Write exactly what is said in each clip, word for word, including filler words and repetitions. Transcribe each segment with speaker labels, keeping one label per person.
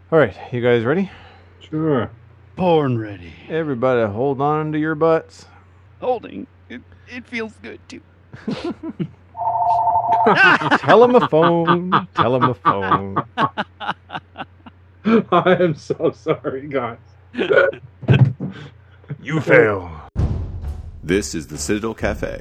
Speaker 1: All right, you guys ready?
Speaker 2: Sure.
Speaker 3: Born ready.
Speaker 1: Everybody hold on to your butts.
Speaker 3: Holding. It, it feels good, too.
Speaker 1: Tell him a phone. Tell him a phone.
Speaker 2: I am so sorry, guys.
Speaker 1: You fail.
Speaker 4: This is the Citadel Cafe.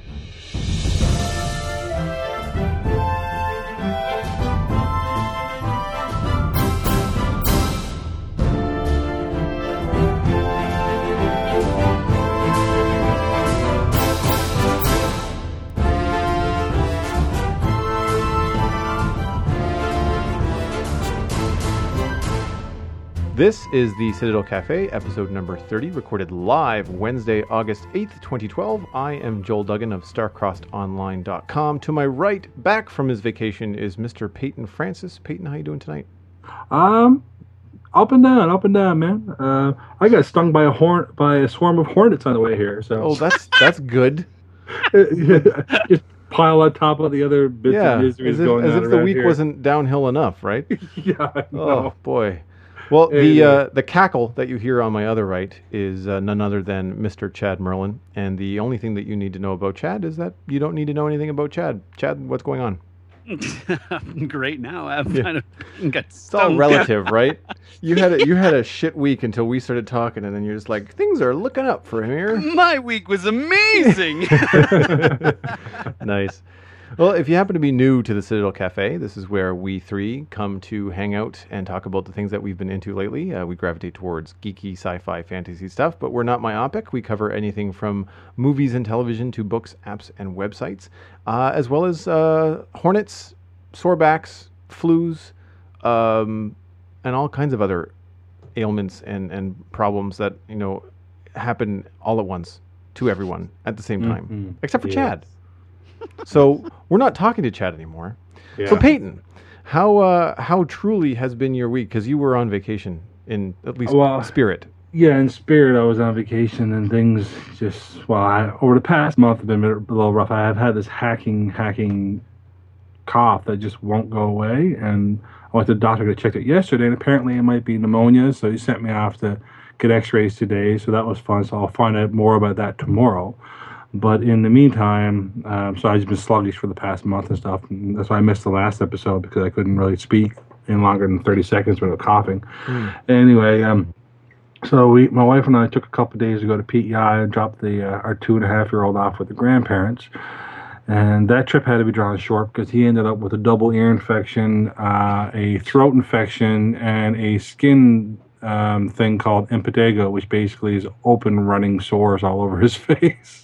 Speaker 1: This is the Citadel Cafe, episode number thirty, recorded live Wednesday, August eighth, twenty twelve. I am Joel Duggan of Starcrossed Online dot com. To my right, back from his vacation, is Mister Peyton Francis. Peyton, how you doing tonight?
Speaker 2: Um, up and down, up and down, man. Uh, I got stung by a horn by a swarm of hornets on the way here. So
Speaker 1: Oh, that's that's good.
Speaker 2: just pile on top of the other bits
Speaker 1: Yeah,
Speaker 2: of miseries
Speaker 1: as if,
Speaker 2: going
Speaker 1: as
Speaker 2: on
Speaker 1: if the
Speaker 2: around
Speaker 1: week
Speaker 2: here.
Speaker 1: wasn't downhill enough, right?
Speaker 2: Yeah, I know.
Speaker 1: Oh boy. Well, the
Speaker 2: Anyway.
Speaker 1: uh, the cackle that you hear on my other right is uh, none other than Mister Chad Merlin, and the only thing that you need to know about Chad is that you don't need to know anything about Chad. Chad, what's going on?
Speaker 3: I'm great now. I've
Speaker 1: Yeah.
Speaker 3: kind of got
Speaker 1: It's all
Speaker 3: stung.
Speaker 1: relative, right? You had a, you had a shit week until we started talking, and then you're just like, things are looking up for him here.
Speaker 3: My week was amazing.
Speaker 1: Nice. Well, if you happen to be new to the Citadel Cafe, this is where we three come to hang out and talk about the things that we've been into lately. Uh, we gravitate towards geeky, sci-fi, fantasy stuff, but we're not myopic. We cover anything from movies and television to books, apps, and websites, uh, as well as uh, hornets, sorebacks, flus, um, and all kinds of other ailments and, and problems that, you know, happen all at once to everyone at the same time,
Speaker 2: Mhm.
Speaker 1: except for
Speaker 2: Yes.
Speaker 1: Chad. So we're not talking to Chad anymore.
Speaker 2: Yeah.
Speaker 1: So Peyton, how uh, how truly has been your week? Because you were on vacation in at least
Speaker 2: Well,
Speaker 1: spirit.
Speaker 2: Yeah, in spirit, I was on vacation and things just, well, I, over the past month have been a little rough. I have had this hacking, hacking cough that just won't go away. And I went to the doctor to check it yesterday, and apparently it might be pneumonia. So he sent me off to get x-rays today. So that was fun. So I'll find out more about that tomorrow. But in the meantime, um, so I've just been sluggish for the past month and stuff. And that's why I missed the last episode, because I couldn't really speak in longer than thirty seconds without coughing.
Speaker 1: Mm.
Speaker 2: Anyway, um, so we, my wife and I took a couple of days to go to P E I and drop the uh, our two and a half year old off with the grandparents. And that trip had to be drawn short because he ended up with a double ear infection, uh, a throat infection, and a skin um, thing called impetigo, which basically is open running sores all over his face.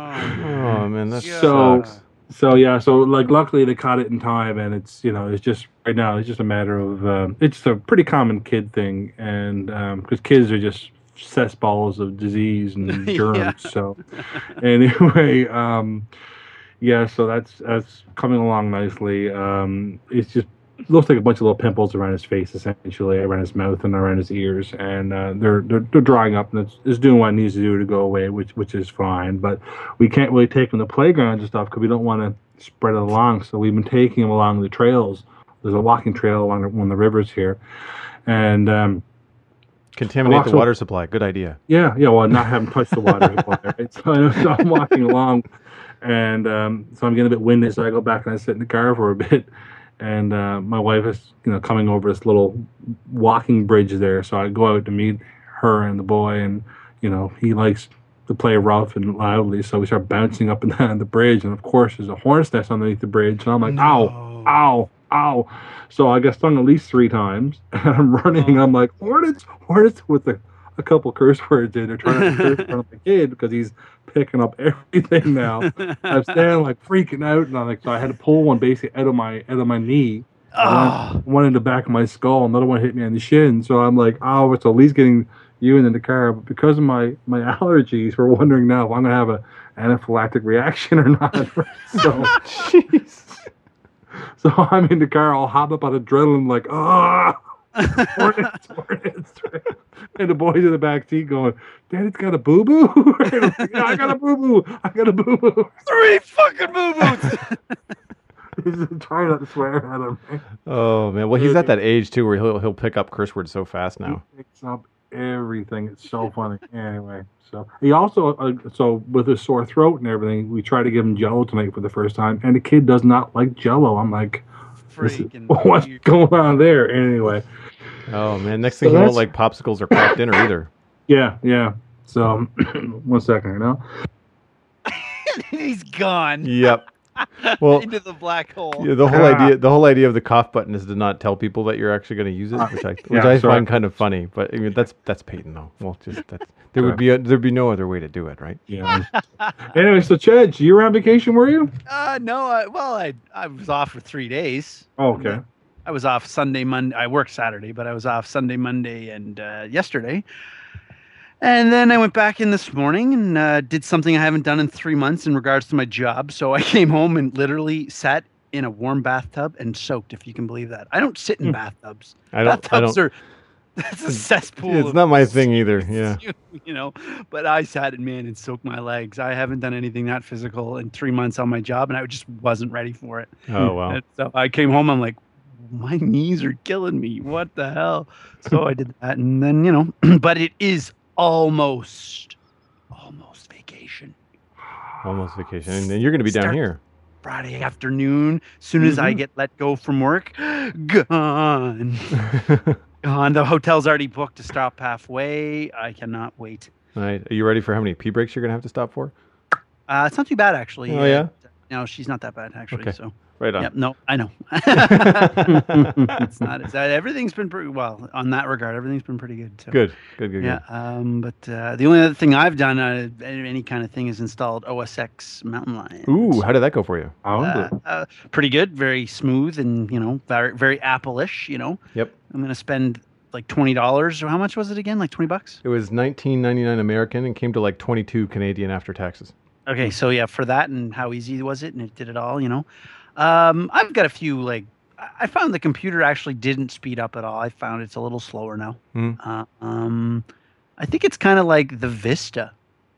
Speaker 1: Oh man, that
Speaker 2: So-
Speaker 1: sucks.
Speaker 2: So yeah, so like luckily they caught it in time, and it's you know it's just right now it's just a matter of um, it's a pretty common kid thing, and because kids are just cessballs of disease and germs.
Speaker 3: Yeah.
Speaker 2: So anyway, um, yeah, so that's that's coming along nicely. Um, it's just looks like a bunch of little pimples around his face, essentially around his mouth and around his ears, and uh, they're, they're they're drying up, and it's, it's doing what it needs to do to go away, which which is fine. But we can't really take him to playgrounds and stuff because we don't want to spread it along. So we've been taking him along the trails. There's a walking trail along the, one of the rivers here, and um,
Speaker 1: Contaminate the
Speaker 2: Also-
Speaker 1: water supply. Good idea.
Speaker 2: yeah, yeah. Well, not have him touch the water supply, right? So, I know, so I'm walking along, and um, so I'm getting a bit winded. So I go back and I sit in the car for a bit, and uh, my wife is, you know, coming over this little walking bridge there. So I go out to meet her and the boy, and you know, he likes to play rough and loudly. So we start bouncing up and down the bridge, and of course, there's a hornet's nest underneath the bridge, and I'm like, ow, ow, ow. So I got stung at least three times, and I'm running. I'm like, hornets, hornets, with a, a couple curse words in. They're trying to curse in front of the kid because he's picking up everything now. I'm standing like freaking out, and I'm like, so I had to pull one basically out of my out of my knee.
Speaker 3: Ah.
Speaker 2: One, one in the back of my skull, another one hit me on the shin. So I'm like, oh, it's at least getting you in the car. But because of my, my allergies, we're wondering now if I'm gonna have a anaphylactic reaction or not. So
Speaker 1: Jeez.
Speaker 2: so I'm in the car, all hot up on adrenaline, like, ah, hornets, hornets. And the boys in the back seat going, Daddy's got a boo boo. Yeah, I got a boo boo. I got a boo boo.
Speaker 3: Three fucking boo boos.
Speaker 2: He's trying not to swear at him.
Speaker 1: Oh man, well he's at that age too where he'll he'll pick up curse words so fast now.
Speaker 2: He picks up everything. It's so funny. Anyway, so he also uh, so with his sore throat and everything, we tried to give him Jello tonight for the first time, and the kid does not like Jello. I'm like, this is-
Speaker 3: Freaking
Speaker 2: what's
Speaker 3: weird.
Speaker 2: going on there? Anyway,
Speaker 1: Oh man, next
Speaker 2: So
Speaker 1: thing he won't
Speaker 2: that's-
Speaker 1: like popsicles or craft dinner either.
Speaker 2: yeah, yeah. So one second, you know.
Speaker 3: He's gone
Speaker 1: Yep. Well,
Speaker 3: into the black hole.
Speaker 1: yeah, the whole
Speaker 2: Ah.
Speaker 1: idea the whole idea of the cough button is to not tell people that you're actually going to use it, which I which
Speaker 2: Yeah,
Speaker 1: I
Speaker 2: sorry.
Speaker 1: find kind of funny. But I mean that's that's Peyton though. Well, just that's there
Speaker 2: Sure.
Speaker 1: would be a, there'd be no other way to do it, right?
Speaker 2: Yeah. Anyway, so Chad, you were on vacation, were you?
Speaker 3: Uh, no, I, well, I I was off for three days.
Speaker 2: Oh, okay.
Speaker 3: I was off Sunday, Monday. I worked Saturday, but I was off Sunday, Monday, and uh, yesterday. And then I went back in this morning and uh, did something I haven't done in three months in regards to my job. So I came home and literally sat in a warm bathtub and soaked, if you can believe that. I don't sit in
Speaker 2: Hmm.
Speaker 3: bathtubs.
Speaker 1: I don't I
Speaker 3: Bathtubs
Speaker 1: don't
Speaker 3: are that's a cesspool.
Speaker 1: it's
Speaker 3: of-
Speaker 1: not my thing either. Yeah.
Speaker 3: you know, but I sat in man and soaked my legs. I haven't done anything that physical in three months on my job, and I just wasn't ready for it.
Speaker 1: Oh wow.
Speaker 3: And so I came home. I'm like, my knees are killing me. What the hell? So I did that, and then you know, but it is almost, almost vacation.
Speaker 1: Almost vacation. And then you're going to be down
Speaker 3: Start-
Speaker 1: here.
Speaker 3: Friday afternoon, soon as I
Speaker 2: Mhm.
Speaker 3: get let go from work, gone, gone. The hotel's already booked to stop halfway. I cannot wait.
Speaker 1: Right. Are you ready for how many pee breaks you're going to have to stop for?
Speaker 3: Uh, it's not too bad actually.
Speaker 1: Oh, yeah?
Speaker 3: Uh, No, she's not that bad actually.
Speaker 1: Okay.
Speaker 3: So,
Speaker 1: Right on.
Speaker 3: yep, no, I know. It's not. It's, uh, everything's been pretty well on that regard. Everything's been pretty good. So.
Speaker 1: Good. Good, good,
Speaker 3: Yeah.
Speaker 1: good.
Speaker 3: Um. But uh, the only other thing I've done, uh, any kind of thing, is installed O S X Mountain Lion.
Speaker 1: Ooh, how did that go for you?
Speaker 2: How is
Speaker 3: Uh,
Speaker 2: it?
Speaker 3: uh, pretty good. Very smooth and you know very very Apple-ish. You know.
Speaker 1: Yep.
Speaker 3: I'm gonna spend like twenty dollars. Or how much was it again? Like twenty bucks.
Speaker 1: It was nineteen ninety-nine American and came to like twenty-two Canadian after taxes.
Speaker 3: Okay, so yeah, for that and how easy was it, and it did it all, you know. Um, I've got a few like I I found the computer actually didn't speed up at all. I found it's a little slower now.
Speaker 1: Hmm.
Speaker 3: Uh, um, I think it's kind of like the Vista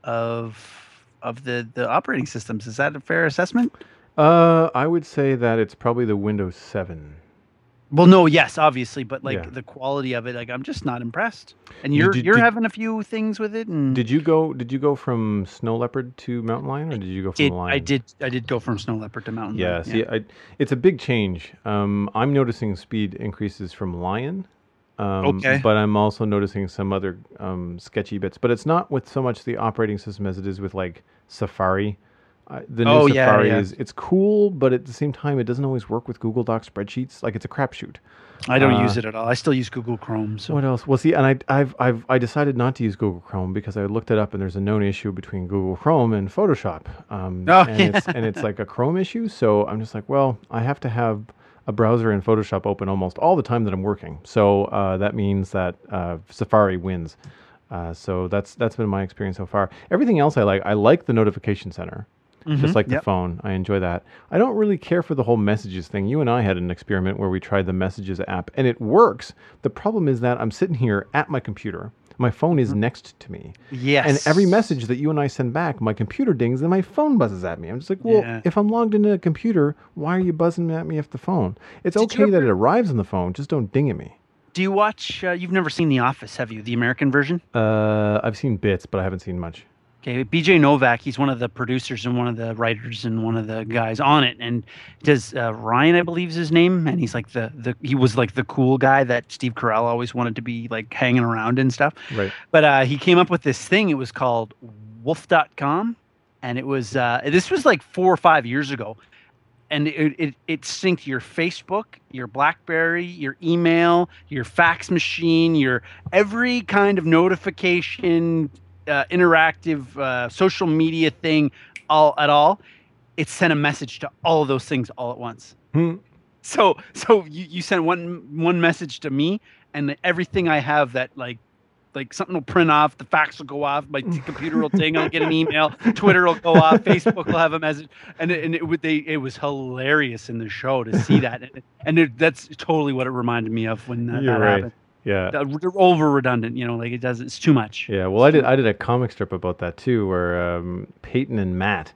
Speaker 3: of of the the operating systems. Is that a fair assessment?
Speaker 1: Uh, I would say that it's probably the Windows seven.
Speaker 3: Well, no, yes, obviously, but like
Speaker 1: Yeah.
Speaker 3: the quality of it, like I'm just not impressed. And
Speaker 1: Did
Speaker 3: you're
Speaker 1: you-
Speaker 3: you're
Speaker 1: did-
Speaker 3: having a few things with it, and
Speaker 1: Did you go? Did you go from Snow Leopard to Mountain Lion, or did you go from
Speaker 3: did,
Speaker 1: Lion?
Speaker 3: I did I did go from Snow Leopard to Mountain
Speaker 1: Yeah.
Speaker 3: Lion,
Speaker 1: See, I, it's a big change. Um, I'm noticing speed increases from Lion. Um,
Speaker 3: Okay.
Speaker 1: But I'm also noticing some other um, sketchy bits. But it's not with so much the operating system as it is with like Safari. Uh, the new
Speaker 3: Oh, yeah,
Speaker 1: Safari
Speaker 3: yeah.
Speaker 1: is it's cool, but at the same time, it doesn't always work with Google Doc spreadsheets. Like it's a crapshoot.
Speaker 3: I don't
Speaker 1: Uh,
Speaker 3: use it at all. I still use Google Chrome. So
Speaker 1: What else? Well, see, and I, I've, I've, I decided not to use Google Chrome because I looked it up, and there's a known issue between Google Chrome and Photoshop. Um,
Speaker 3: Oh,
Speaker 1: and
Speaker 3: yeah.
Speaker 1: it's and it's like a Chrome issue. So I'm just like, well, I have to have a browser in Photoshop open almost all the time that I'm working. So uh, that means that uh, Safari wins. Uh, so that's that's been my experience so far. Everything else I like. I like the notification center. Just like the
Speaker 3: Yep.
Speaker 1: phone. I enjoy that. I don't really care for the whole messages thing. You and I had an experiment where we tried the messages app and it works. The problem is that I'm sitting here at my computer. My phone is next to me.
Speaker 3: yes,
Speaker 1: And every message that you and I send back, my computer dings and my phone buzzes at me. I'm just like, well,
Speaker 3: Yeah.
Speaker 1: if I'm logged into a computer, why are you buzzing at me off the phone? It's
Speaker 3: Did you
Speaker 1: okay that
Speaker 3: ever-
Speaker 1: it arrives on the phone, just don't ding at me.
Speaker 3: Do you watch? Uh, you've never seen The Office, have you? The American version?
Speaker 1: Uh, I've seen bits, but I haven't seen much.
Speaker 3: Okay, B J Novak, he's one of the producers and one of the writers and one of the guys on it. And does uh, Ryan, I believe, is his name, and he's like the the he was like the cool guy that Steve Carell always wanted to be like hanging around and stuff.
Speaker 1: Right.
Speaker 3: But uh, he came up with this thing. It was called wolf dot com, and it was uh, this was like four or five years ago. And it, it it synced your Facebook, your BlackBerry, your email, your fax machine, your every kind of notification, uh, interactive uh, social media thing, all at all. It sent a message to all of those things all at once.
Speaker 1: Hmm.
Speaker 3: So so you, you send one one message to me, and everything I have that like like something will print off, the fax will go off, my t- computer will ding, I'll get an email, Twitter will go off, Facebook will have a message, and it, and it would they it was hilarious in the show to see that, and, and it, that's totally what it reminded me of when that,
Speaker 1: You're
Speaker 3: that
Speaker 1: right.
Speaker 3: happened.
Speaker 1: Yeah.
Speaker 3: Uh, They're over redundant, you know, like it does, it's too much.
Speaker 1: Yeah, well, I did. I did a comic strip about that too, where um, Peyton and Matt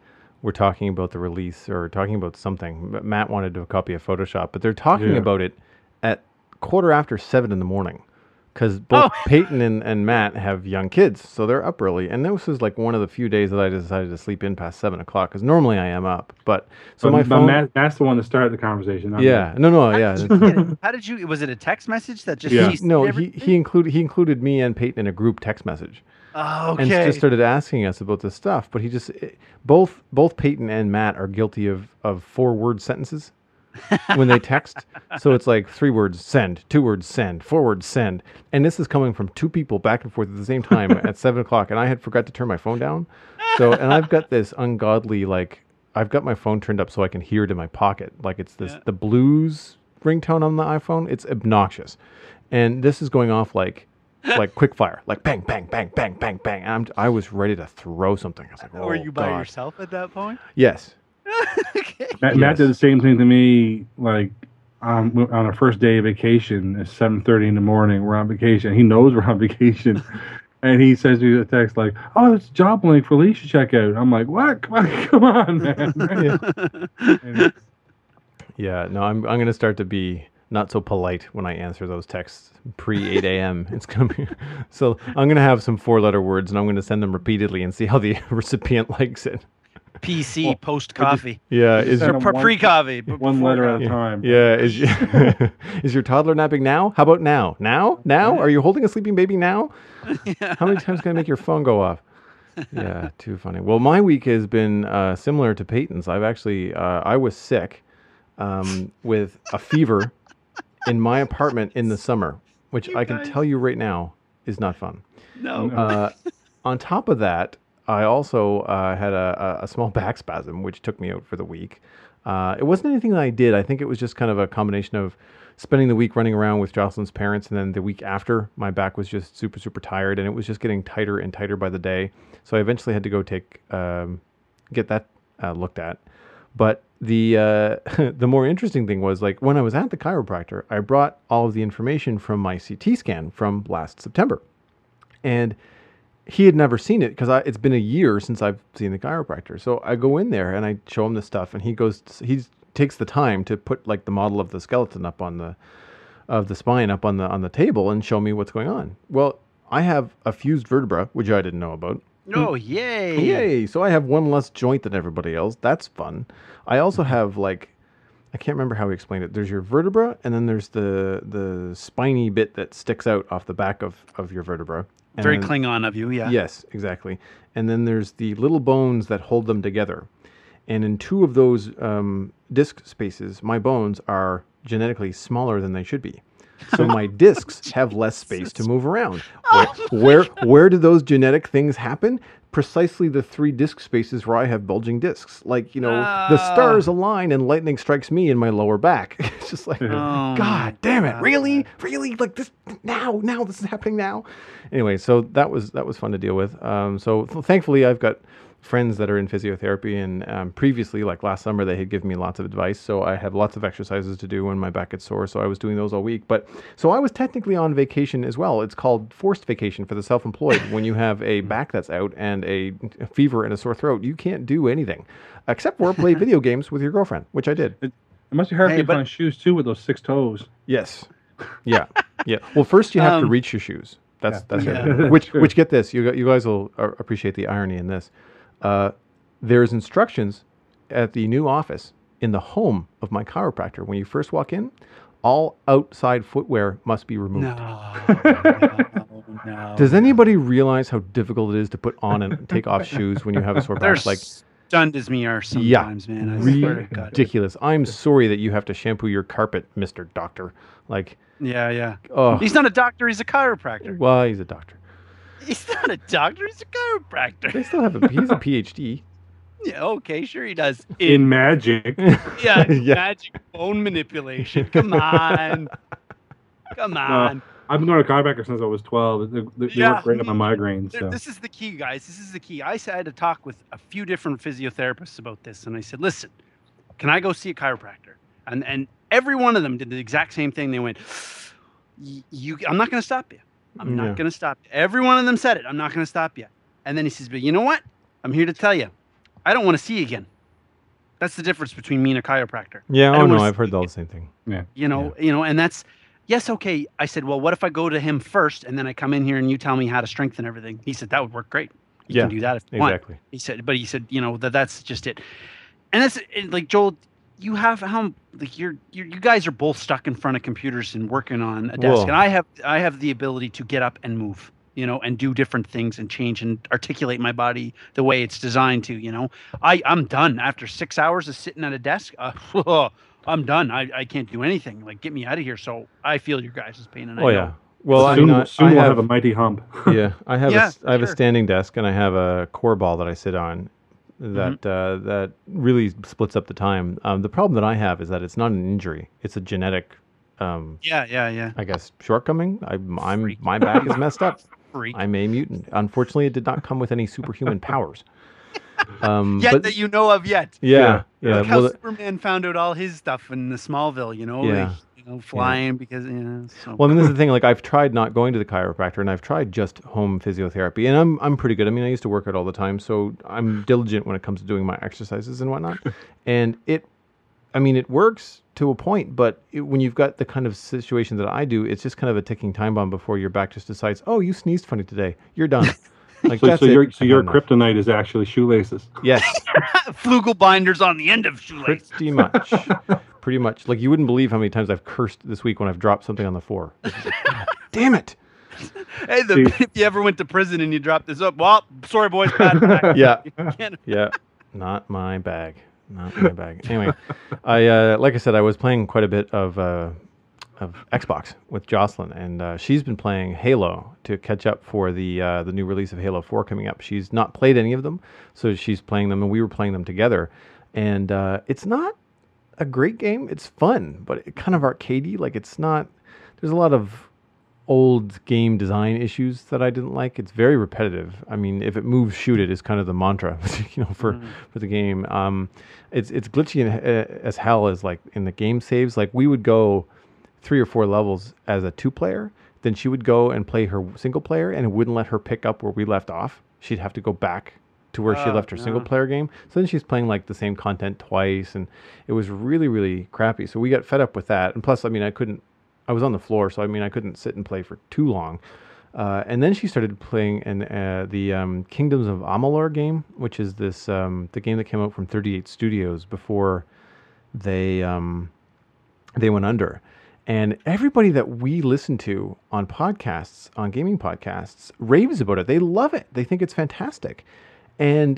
Speaker 1: were talking about the release or talking about something. But Matt wanted a copy of Photoshop, but they're talking
Speaker 2: Yeah.
Speaker 1: about it at quarter after seven in the morning. Because both
Speaker 3: Oh.
Speaker 1: Peyton and, and Matt have young kids, so they're up early. And this was like one of the few days that I decided to sleep in past seven o'clock. Because normally I am up, but so
Speaker 2: So
Speaker 1: my
Speaker 2: but
Speaker 1: phone.
Speaker 2: Matt, Matt's the one that started the conversation. not me.
Speaker 1: yeah, no, no,
Speaker 3: How
Speaker 1: yeah.
Speaker 3: did you get it? How did you? Was it a text message that just?
Speaker 2: Yeah.
Speaker 3: ceased
Speaker 1: No, he,
Speaker 3: everything?
Speaker 1: he included he included me and Peyton in a group text message.
Speaker 3: Oh,
Speaker 1: And
Speaker 3: okay.
Speaker 1: just started asking us about this stuff. But he just it- both both Peyton and Matt are guilty of of four word sentences when they text. So it's like three words send, two words send, four words send, and this is coming from two people back and forth at the same time at seven o'clock. And I had forgot to turn my phone down. So and I've got this ungodly like I've got my phone turned up so I can hear it in my pocket. Like it's this
Speaker 3: Yeah.
Speaker 1: the blues ringtone on the iPhone. It's obnoxious, and this is going off like. like quick fire, like bang, bang, bang, bang, bang, bang. And I'm, I was ready to throw something. I was like, oh,
Speaker 3: Were you by
Speaker 1: God.
Speaker 3: yourself at that point?
Speaker 1: Yes.
Speaker 3: Okay.
Speaker 2: Matt, Matt
Speaker 1: Yes.
Speaker 2: did the same thing to me. Like um, on our first day of vacation, at seven thirty in the morning, we're on vacation. He knows we're on vacation, and he sends me a text like, "Oh, it's a job link for Alicia check out." I'm like, "What? Come on, come on, man!" And
Speaker 1: Yeah. No, I'm, I'm going to start to be not so polite when I answer those texts pre eight a.m. It's going to be, so I'm going to have some four letter words and I'm going to send them repeatedly and see how the recipient likes it.
Speaker 3: P C
Speaker 2: Well,
Speaker 3: post coffee.
Speaker 1: Yeah. Is
Speaker 2: send
Speaker 1: your,
Speaker 2: them
Speaker 3: Pre coffee.
Speaker 2: one letter at a time.
Speaker 1: yeah. Is, your- is your toddler napping now? How about now? Now? Now? Are you holding a sleeping baby now? How many times can I make your phone go off? Yeah, too funny. Well, my week has been uh, similar to Peyton's. I've actually, uh, I was sick um, with a fever in my apartment in the summer, which
Speaker 3: You
Speaker 1: I can
Speaker 3: guys-
Speaker 1: tell you right now is not fun.
Speaker 3: No.
Speaker 1: Uh, on top of that, I also uh, had a, a, a small back spasm, which took me out for the week. Uh, it wasn't anything that I did. I think it was just kind of a combination of spending the week running around with Jocelyn's parents, and then the week after, my back was just super, super tired, and it was just getting tighter and tighter by the day. So I eventually had to go take um, get that uh, looked at. But the uh, the more interesting thing was, like, when I was at the chiropractor, I brought all of the information from my C T scan from last September, and he had never seen it because it's been a year since I've seen the chiropractor. So I go in there and I show him the stuff, and he goes, he takes the time to put like the model of the skeleton up on the of the spine up on the on the table and show me what's going on. Well, I have a fused vertebra, which I didn't know about.
Speaker 3: Oh, yay.
Speaker 1: Yay! So I have one less joint than everybody else. That's fun. I also have like, I can't remember how he explained it. There's your vertebra, and then there's the the spiny bit that sticks out off the back of, of your vertebra. And
Speaker 3: Very
Speaker 1: then-
Speaker 3: Klingon of you, yeah.
Speaker 1: Yes, exactly. And then there's the little bones that hold them together. And in two of those um, disc spaces, my bones are genetically smaller than they should be. So my discs have less space to move around. Where, where where do those genetic things happen? Precisely the three disc spaces where I have bulging discs. Like, you know, the
Speaker 3: Ah.
Speaker 1: stars align and lightning strikes me in my lower back. It's just like,
Speaker 3: Oh,
Speaker 1: God damn it!
Speaker 3: God.
Speaker 1: Really, really, like this now, now this is happening now. Anyway, so that was that was fun to deal with. Um, so th- thankfully, I've got friends that are in physiotherapy, and um, previously, like last summer, they had given me lots of advice. So I have lots of exercises to do when my back gets sore. So I was doing those all week. But so I was technically on vacation as well. It's called forced vacation for the self-employed. When you have a back that's out and a, a fever and a sore throat, you can't do anything except for play video games with your girlfriend, which I did.
Speaker 2: It must be hard
Speaker 3: Hey,
Speaker 2: for you to
Speaker 3: but-
Speaker 2: find shoes too with those six toes.
Speaker 1: Yes. Yeah. Yeah. Well, first you have to
Speaker 3: Um,
Speaker 1: reach your shoes. That's
Speaker 2: Yeah.
Speaker 1: that's
Speaker 3: Yeah.
Speaker 1: it. Which which get this. You you guys will uh, appreciate the irony in this. Uh, there's instructions at the new office in the home of my chiropractor. When you first walk in, all outside footwear must be removed.
Speaker 3: No. no, no.
Speaker 1: Does anybody realize how difficult it is to put on and take off shoes when you have a sore
Speaker 3: They're
Speaker 1: back? Like,
Speaker 3: stunned as me are
Speaker 1: yeah,
Speaker 3: sometimes, man. I swear to God.
Speaker 1: ridiculous. I'm sorry that you have to shampoo your carpet, Mister Doctor. Like,
Speaker 3: Yeah, yeah.
Speaker 1: oh,
Speaker 3: He's not a doctor, he's a chiropractor.
Speaker 1: well, he's a doctor.
Speaker 3: He's not a doctor, he's a chiropractor.
Speaker 1: They still have a, he's a P H D.
Speaker 3: Yeah, okay, sure he does.
Speaker 2: In magic.
Speaker 3: yeah,
Speaker 1: Yeah.
Speaker 3: magic bone manipulation. Come on. Come on.
Speaker 2: I've been going to chiropractor since I was twelve. They, they, they
Speaker 3: Yeah.
Speaker 2: work great on my migraines.
Speaker 3: There-
Speaker 2: So.
Speaker 3: This is the key, guys. This is the key. I said- had to talk with a few different physiotherapists about this, and I said, "Listen, can I go see a chiropractor?" And and every one of them did the exact same thing. They went, "Y- "You, I'm not going to stop you. I'm not
Speaker 1: Yeah.
Speaker 3: going to stop you." Every one of them said it. I'm not going to stop you. And then he says, "But you know what? I'm here to tell you, I don't want to see you again." That's the difference between me and a chiropractor.
Speaker 1: Yeah,
Speaker 3: I
Speaker 1: oh
Speaker 3: don't
Speaker 1: no,
Speaker 3: wanna
Speaker 1: I've heard
Speaker 3: see
Speaker 1: all
Speaker 3: it.
Speaker 1: the same thing.
Speaker 2: Yeah.
Speaker 3: You know, you know, and that's yes, okay. I said, well, what if I go to him first and then I come in here and you tell me how to strengthen everything? He said that would work great. You
Speaker 1: Yeah,
Speaker 3: can do that if you want.
Speaker 1: exactly.
Speaker 3: He said, but he said, you know, that that's just it. And that's it, like Joel. You have how like you're, you're you guys are both stuck in front of computers and working on a desk,
Speaker 1: Well-
Speaker 3: and I have I have the ability to get up and move, you know, and do different things and change and articulate my body the way it's designed to, you know. I I'm done after six hours of sitting at a desk. Uh, I'm done. I, I can't do anything. Like, get me out of here. So I feel your guys' pain, and I
Speaker 1: Oh
Speaker 3: know.
Speaker 1: yeah. Well, I
Speaker 2: soon
Speaker 1: mean, I,
Speaker 2: soon
Speaker 1: I
Speaker 2: we'll
Speaker 1: have,
Speaker 2: have a mighty hump.
Speaker 1: yeah, I have
Speaker 3: Yeah,
Speaker 1: a, I have a
Speaker 3: sure.
Speaker 1: standing desk and I have a core ball that I sit on that
Speaker 3: Mm-hmm.
Speaker 1: uh, that really splits up the time. Um, the problem that I have is that it's not an injury; it's a genetic, um,
Speaker 3: Yeah, yeah, yeah.
Speaker 1: I guess, shortcoming. I, I'm
Speaker 3: Freak.
Speaker 1: my back is messed up.
Speaker 3: Freak.
Speaker 1: I'm a mutant. Unfortunately, it did not come with any superhuman powers. Um,
Speaker 3: Yet
Speaker 1: but
Speaker 3: that you know of yet.
Speaker 1: yeah, yeah.
Speaker 3: Like how
Speaker 1: well,
Speaker 3: Superman found out all his stuff in the Smallville, you know,
Speaker 1: Yeah.
Speaker 3: like, you know, flying because you know. So.
Speaker 1: Well, I mean, this is the thing. Like, I've tried not going to the chiropractor, and I've tried just home physiotherapy, and I'm I'm pretty good. I mean, I used to work out all the time, so I'm diligent when it comes to doing my exercises and whatnot. And it, I mean, it works to a point, but it, when you've got the kind of situation that I do, it's just kind of a ticking time bomb before your back just decides, oh, you sneezed funny today, you're done. Like
Speaker 2: So,
Speaker 1: that's
Speaker 2: so
Speaker 1: it.
Speaker 2: your so
Speaker 1: I've
Speaker 2: your
Speaker 1: had enough.
Speaker 2: kryptonite is actually shoelaces.
Speaker 1: Yes,
Speaker 3: Flugel binders on the end of shoelace.
Speaker 1: pretty much, pretty much. Like you wouldn't believe how many times I've cursed this week when I've dropped something on the floor. It's just like, God damn it.
Speaker 3: Hey, the,
Speaker 2: See-
Speaker 3: if you ever went to prison and you dropped this up, well, sorry, boys, bad back.
Speaker 1: Yeah.
Speaker 3: You can't-
Speaker 1: Yeah, not my bag. Not my bag. Anyway, I uh, like I said, I was playing quite a bit of uh, of Xbox with Jocelyn, and uh, she's been playing Halo to catch up for the uh, the new release of Halo four coming up. She's not played any of them, so she's playing them, and we were playing them together. And uh, it's not a great game. It's fun, but it kind of arcadey. Like it's not. There's a lot of old game design issues that I didn't like. It's very repetitive. I mean, if it moves, shoot it is kind of the mantra, you know, for,
Speaker 3: Mm-hmm.
Speaker 1: for the game. Um, it's it's glitchy in, uh, as hell as like in the game saves. Like we would go three or four levels as a two player, then she would go and play her single player, and it wouldn't let her pick up where we left off. She'd have to go back to where she
Speaker 3: Oh,
Speaker 1: left her single
Speaker 3: no.
Speaker 1: player game. So then she's playing like the same content twice, and it was really really crappy. So we got fed up with that. And plus, I mean, I couldn't. I was on the floor, so I mean, I couldn't sit and play for too long. Uh, and then she started playing in uh, the um, Kingdoms of Amalur game, which is this um, the game that came out from thirty-eight Studios before they um, they went under. And everybody that we listen to on podcasts, on gaming podcasts, raves about it. They love it. They think it's fantastic. And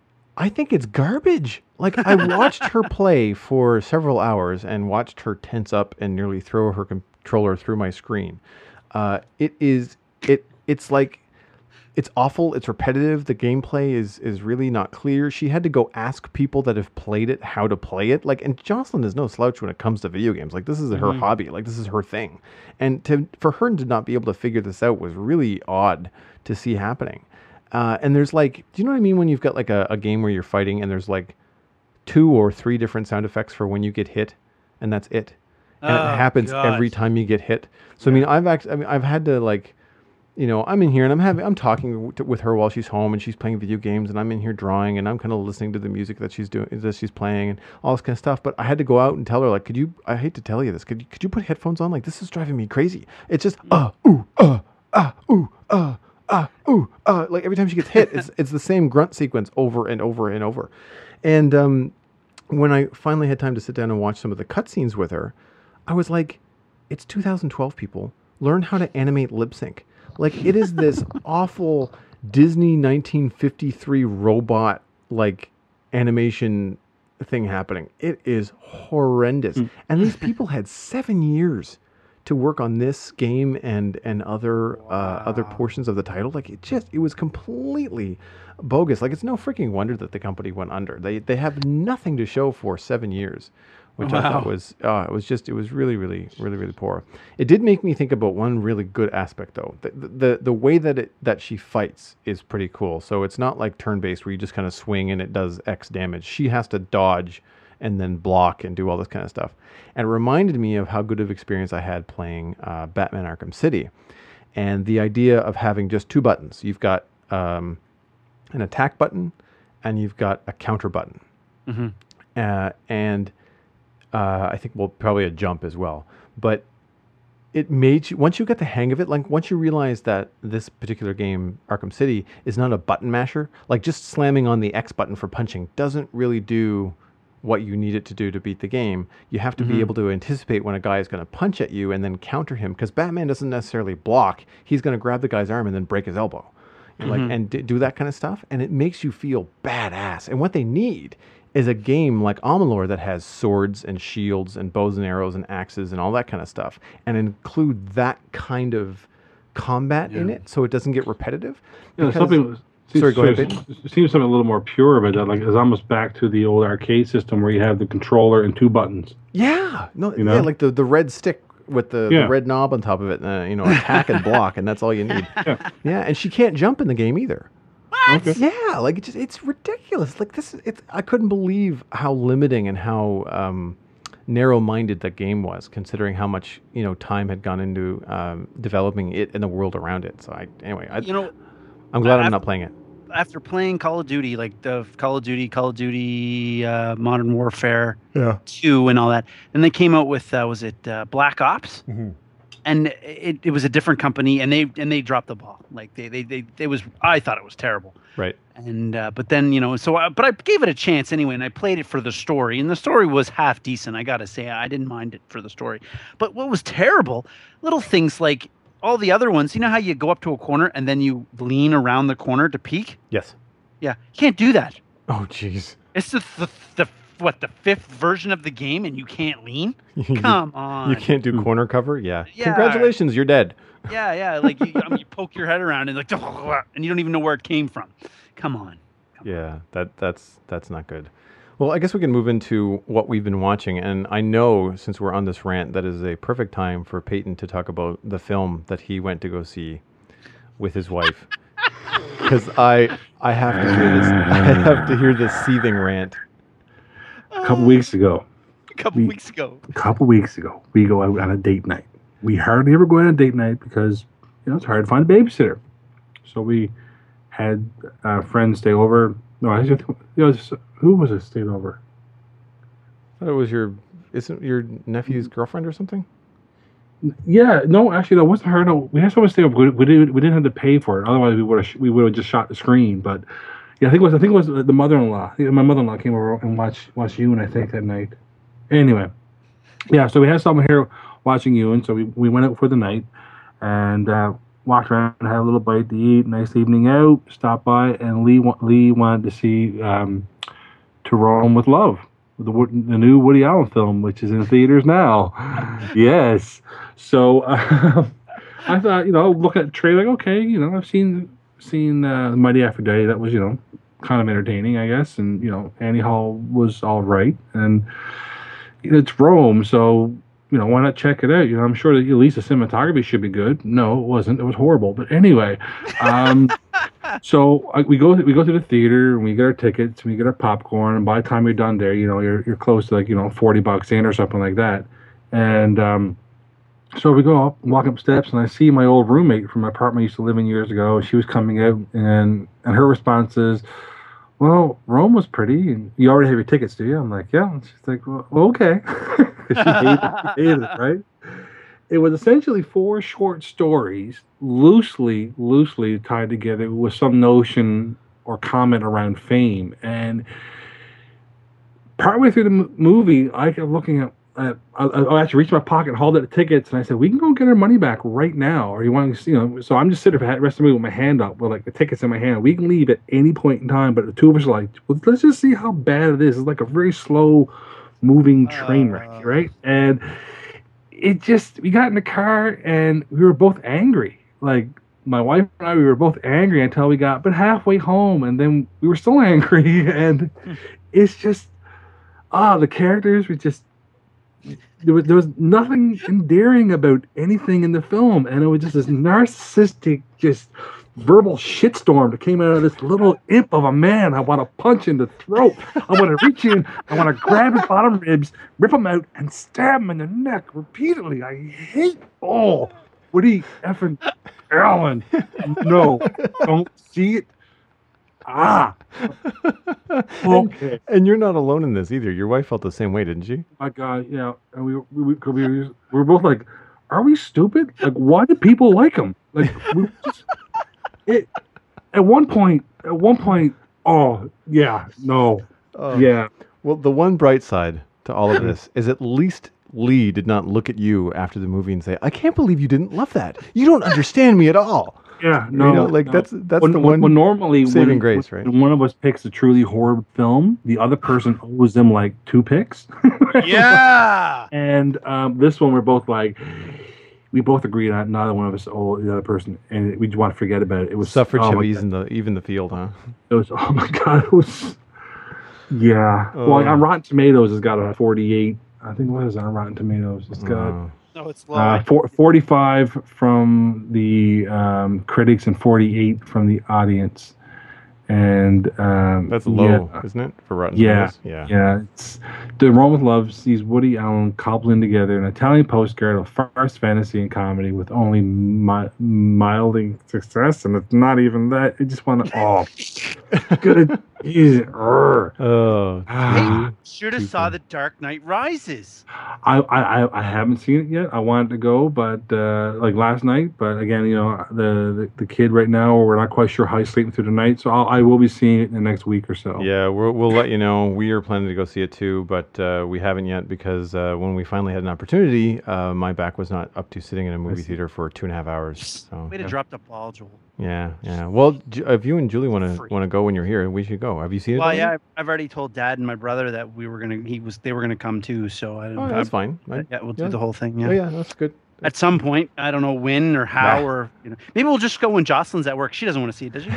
Speaker 1: I think it's garbage. Like I watched her play for several hours and watched her tense up and nearly throw her controller through my screen. Uh, it is it it's like it's awful. It's repetitive. The gameplay is is really not clear. She had to go ask people that have played it how to play it. Like, and Jocelyn is no slouch when it comes to video games. Like, this is her hobby. Like, this is her thing. And to for her to not be able to figure this out was really odd to see happening. Uh, and there's like, do you know what I mean when you've got like a, a game where you're fighting and there's like two or three different sound effects for when you get hit, and that's it. And
Speaker 3: Oh,
Speaker 1: it happens
Speaker 3: God.
Speaker 1: every time you get hit. So I mean, I've actually, I mean, I've had to like, you know, I'm in here and I'm having, I'm talking w- to, with her while she's home and she's playing video games, and I'm in here drawing and I'm kind of listening to the music that she's doing, that she's playing, and all this kind of stuff. But I had to go out and tell her, like, could you? I hate to tell you this, could you, could you put headphones on? Like, this is driving me crazy. It's just uh ooh uh ah ooh uh ah ooh uh like every time she gets hit, it's it's the same grunt sequence over and over and over. And um, when I finally had time to sit down and watch some of the cutscenes with her, I was like, it's two thousand twelve, people. Learn how to animate lip sync. Like, it is this awful Disney nineteen fifty-three robot, like, animation thing happening. It is horrendous. And these people had seven years to work on this game and and other uh, other portions of the title. Like, it just, it was completely bogus. Like, it's no freaking wonder that the company went under. They they have nothing to show for seven years. Which I thought
Speaker 3: Wow.
Speaker 1: was, uh, it was just, it was really, really, really, really poor. It did make me think about one really good aspect, though. The the, the way that it that she fights is pretty cool. So it's not like turn-based where you just kind of swing and it does X damage. She has to dodge and then block and do all this kind of stuff. And it reminded me of how good of experience I had playing uh, Batman Arkham City. And the idea of having just two buttons. You've got um, an attack button and you've got a counter button.
Speaker 3: Mm-hmm.
Speaker 1: uh, and uh, I think well probably a jump as well. But it made you once you get the hang of it, like once you realize that this particular game, Arkham City, is not a button masher. Like just slamming on the X button for punching doesn't really do what you need it to do to beat the game. You have to mm-hmm. be able to anticipate when a guy is going to punch at you and then counter him, because Batman doesn't necessarily block. He's going to grab the guy's arm and then break his elbow, mm-hmm. like and d- do that kind of stuff, and it makes you feel badass. And what they need is a game like Amalur that has swords and shields and bows and arrows and axes and all that kind of stuff, and include that kind of combat yeah. in it, so it doesn't get repetitive.
Speaker 2: Yeah, something.
Speaker 1: Sorry, go ahead.
Speaker 2: It seems something a little more pure about that. Like it's almost back to the old arcade system where you have the controller and two buttons.
Speaker 1: Yeah, no,
Speaker 2: you know?
Speaker 1: yeah, like the, the red stick with the,
Speaker 2: yeah.
Speaker 1: the red knob on top of it. Uh, you know, attack and block, and that's all you need. Yeah. yeah, and she can't jump in the game either.
Speaker 3: What?
Speaker 2: Okay.
Speaker 1: Yeah, like it just it's ridiculous. Like this, it's I couldn't believe how limiting and how um, narrow-minded that game was, considering how much you know time had gone into um, developing it and the world around it. So I anyway, I,
Speaker 3: you know.
Speaker 1: I'm glad
Speaker 3: after,
Speaker 1: I'm not playing it.
Speaker 3: After playing Call of Duty, like the Call of Duty, Call of Duty, uh, Modern Warfare
Speaker 1: yeah.
Speaker 3: two and all that, and they came out with, uh, was it uh, Black Ops?
Speaker 1: Mm-hmm.
Speaker 3: And it, it was a different company, and they and they dropped the ball. Like they they they it was, I thought it was terrible.
Speaker 1: Right.
Speaker 3: And uh, but then you know, so I, but I gave it a chance anyway, and I played it for the story, and the story was half decent. I gotta say, I didn't mind it for the story. But what was terrible, little things like. All the other ones, you know how you go up to a corner and then you lean around the corner to peek?
Speaker 1: Yes.
Speaker 3: Yeah, you can't do that.
Speaker 1: Oh, jeez.
Speaker 3: It's the, the the what the fifth version of the game, and you can't lean. Come on.
Speaker 1: You can't do corner cover. Yeah.
Speaker 3: Yeah.
Speaker 1: Congratulations, you're dead.
Speaker 3: Yeah, yeah. Like you, I mean, you poke your head around and like, and you don't even know where it came from. Come on. Come
Speaker 1: yeah,
Speaker 3: on.
Speaker 1: that that's that's not good. Well, I guess we can move into what we've been watching. And I know, since we're on this rant, that is a perfect time for Peyton to talk about the film that he went to go see with his wife. Because I I have to hear this. I have to hear this seething rant.
Speaker 2: A couple weeks ago.
Speaker 3: A couple
Speaker 2: we,
Speaker 3: weeks ago.
Speaker 2: A couple weeks ago, we go out on a date night. We hardly ever go on a date night because, you know, it's hard to find a babysitter. So we had uh, friends stay over. No, I think it was, who was it stayed over?
Speaker 1: I thought it was your, isn't your nephew's girlfriend or something?
Speaker 2: Yeah, no, actually, that wasn't her. No, we had someone stay over. We, we didn't. We didn't have to pay for it. Otherwise, we would have. We would have just shot the screen. But yeah, I think it was. I think it was the mother-in-law. My mother-in-law came over and watched watched Ewan, I think, that night. Anyway, yeah. So we had someone here watching Ewan. So we we went out for the night and uh, walked around and had a little bite to eat. Nice evening out. Stopped by, and Lee Lee wanted to see um, To Rome with Love, the the new Woody Allen film, which is in theaters now. Yes. So uh, I thought, you know, look at the trailer, like, okay, you know, I've seen seen uh, Mighty Aphrodite. That was, you know, kind of entertaining, I guess. And, you know, Annie Hall was all right. And it's Rome, so, you know, why not check it out? You know, I'm sure that at least the cinematography should be good. No, it wasn't. It was horrible. But anyway, um, so I, we go we go to the theater and we get our tickets and we get our popcorn. And by the time you're done there, you know, you're you're close to like, you know, forty bucks in or something like that. And um, so we go up, walk up steps, and I see my old roommate from my apartment I used to live in years ago. She was coming out, and and her response is, well, Rome was pretty, and you already have your tickets, do you? I'm like, yeah. And she's like, well, okay. Because she hated, she hated it, right? It was essentially four short stories, loosely, loosely tied together with some notion or comment around fame. And partway through the m- movie, I kept looking at, uh, I, I actually reached my pocket, hauled out the tickets, and I said, we can go get our money back right now. Or you want to, you know, so I'm just sitting for the rest of the movie with my hand up, with like the tickets in my hand. We can leave at any point in time, but the two of us are like, well, let's just see how bad it is. It's like a very slow moving train wreck, uh, right? And it just, we got in the car and we were both angry. Like, my wife and I, we were both angry until we got but halfway home, and then we were still angry. And it's just, ah, the characters were just, there was, there was nothing endearing about anything in the film, and it was just this narcissistic, just verbal shitstorm that came out of this little imp of a man. I want to punch in the throat. I want to reach in. I want to grab his bottom ribs, rip them out, and stab him in the neck repeatedly. I hate all Woody effing Allen. No, don't see it. ah, okay.
Speaker 1: And, and you're not alone in this either. Your wife felt the same way, didn't she?
Speaker 2: My God, yeah. And we we we, we, we were both like, are we stupid? Like, why do people like him? Like, we just it. At one point, at one point, oh yeah, no,
Speaker 1: Oh.
Speaker 2: yeah.
Speaker 1: Well, the one bright side to all of this is at least Lee did not look at you after the movie and say, "I can't believe you didn't love that. You don't understand me at all."
Speaker 2: Yeah, no,
Speaker 1: You know, like
Speaker 2: no.
Speaker 1: that's that's
Speaker 2: when,
Speaker 1: the
Speaker 2: when,
Speaker 1: one
Speaker 2: when normally
Speaker 1: saving
Speaker 2: when,
Speaker 1: grace,
Speaker 2: when,
Speaker 1: right?
Speaker 2: when one of us picks a truly horror film, the other person owes them like two picks.
Speaker 3: Yeah.
Speaker 2: And um, this one, we're both like, we both agreed on neither one of us owe the other person, and we just want to forget about it. It was
Speaker 1: Suffrage
Speaker 2: oh
Speaker 1: have
Speaker 2: my
Speaker 1: even the even the field, huh?
Speaker 2: It was oh my God, it was yeah.
Speaker 1: Oh.
Speaker 2: Well, on Rotten Tomatoes, it's got a forty-eight. I think what is it on Rotten Tomatoes? It's got.
Speaker 1: Oh.
Speaker 3: No, it's low.
Speaker 2: Uh, for, forty-five from the um, critics and forty-eight from the audience, and um,
Speaker 1: That's low,
Speaker 2: Yeah,
Speaker 1: isn't it, for Rotten
Speaker 2: yeah,
Speaker 1: Tomatoes? Yeah.
Speaker 2: yeah. It's the Rome with Love sees Woody Allen cobbling together an Italian postcard of farce, fantasy, and comedy with only mi- milding success, and it's not even that. I just want to oh, good. Jesus. Urgh.
Speaker 1: Oh,
Speaker 2: Ah.
Speaker 3: Should have saw The Dark Knight Rises.
Speaker 2: I, I I haven't seen it yet. I wanted to go, but uh, like last night. But again, you know, the, the the kid right now, we're not quite sure how he's sleeping through the night. So I'll, I will be seeing it in the next week or so.
Speaker 1: yeah. We'll we'll let you know. We are planning to go see it too, but uh, we haven't yet because uh, when we finally had an opportunity, uh, my back was not up to sitting in a movie
Speaker 2: see.
Speaker 1: theater for two and a half hours. So
Speaker 3: Way to drop the ball, Joel.
Speaker 1: yeah, yeah. Well, Ju- if you and Julie want to
Speaker 3: Free.
Speaker 1: want to go when you're here, we should go. Have you seen it?
Speaker 3: Well,
Speaker 1: already?
Speaker 3: yeah, I've- I've already told Dad and my brother that we were gonna. He was. They were gonna come too. So I.
Speaker 1: Oh, that's fine. I-
Speaker 3: Yeah, we'll
Speaker 1: yeah.
Speaker 3: do the whole thing. Yeah.
Speaker 1: Oh, yeah, that's good.
Speaker 3: At some point, I don't know when or how,
Speaker 1: Nah.
Speaker 3: or you know, maybe we'll just go when Jocelyn's at work. She doesn't want to see it, does she?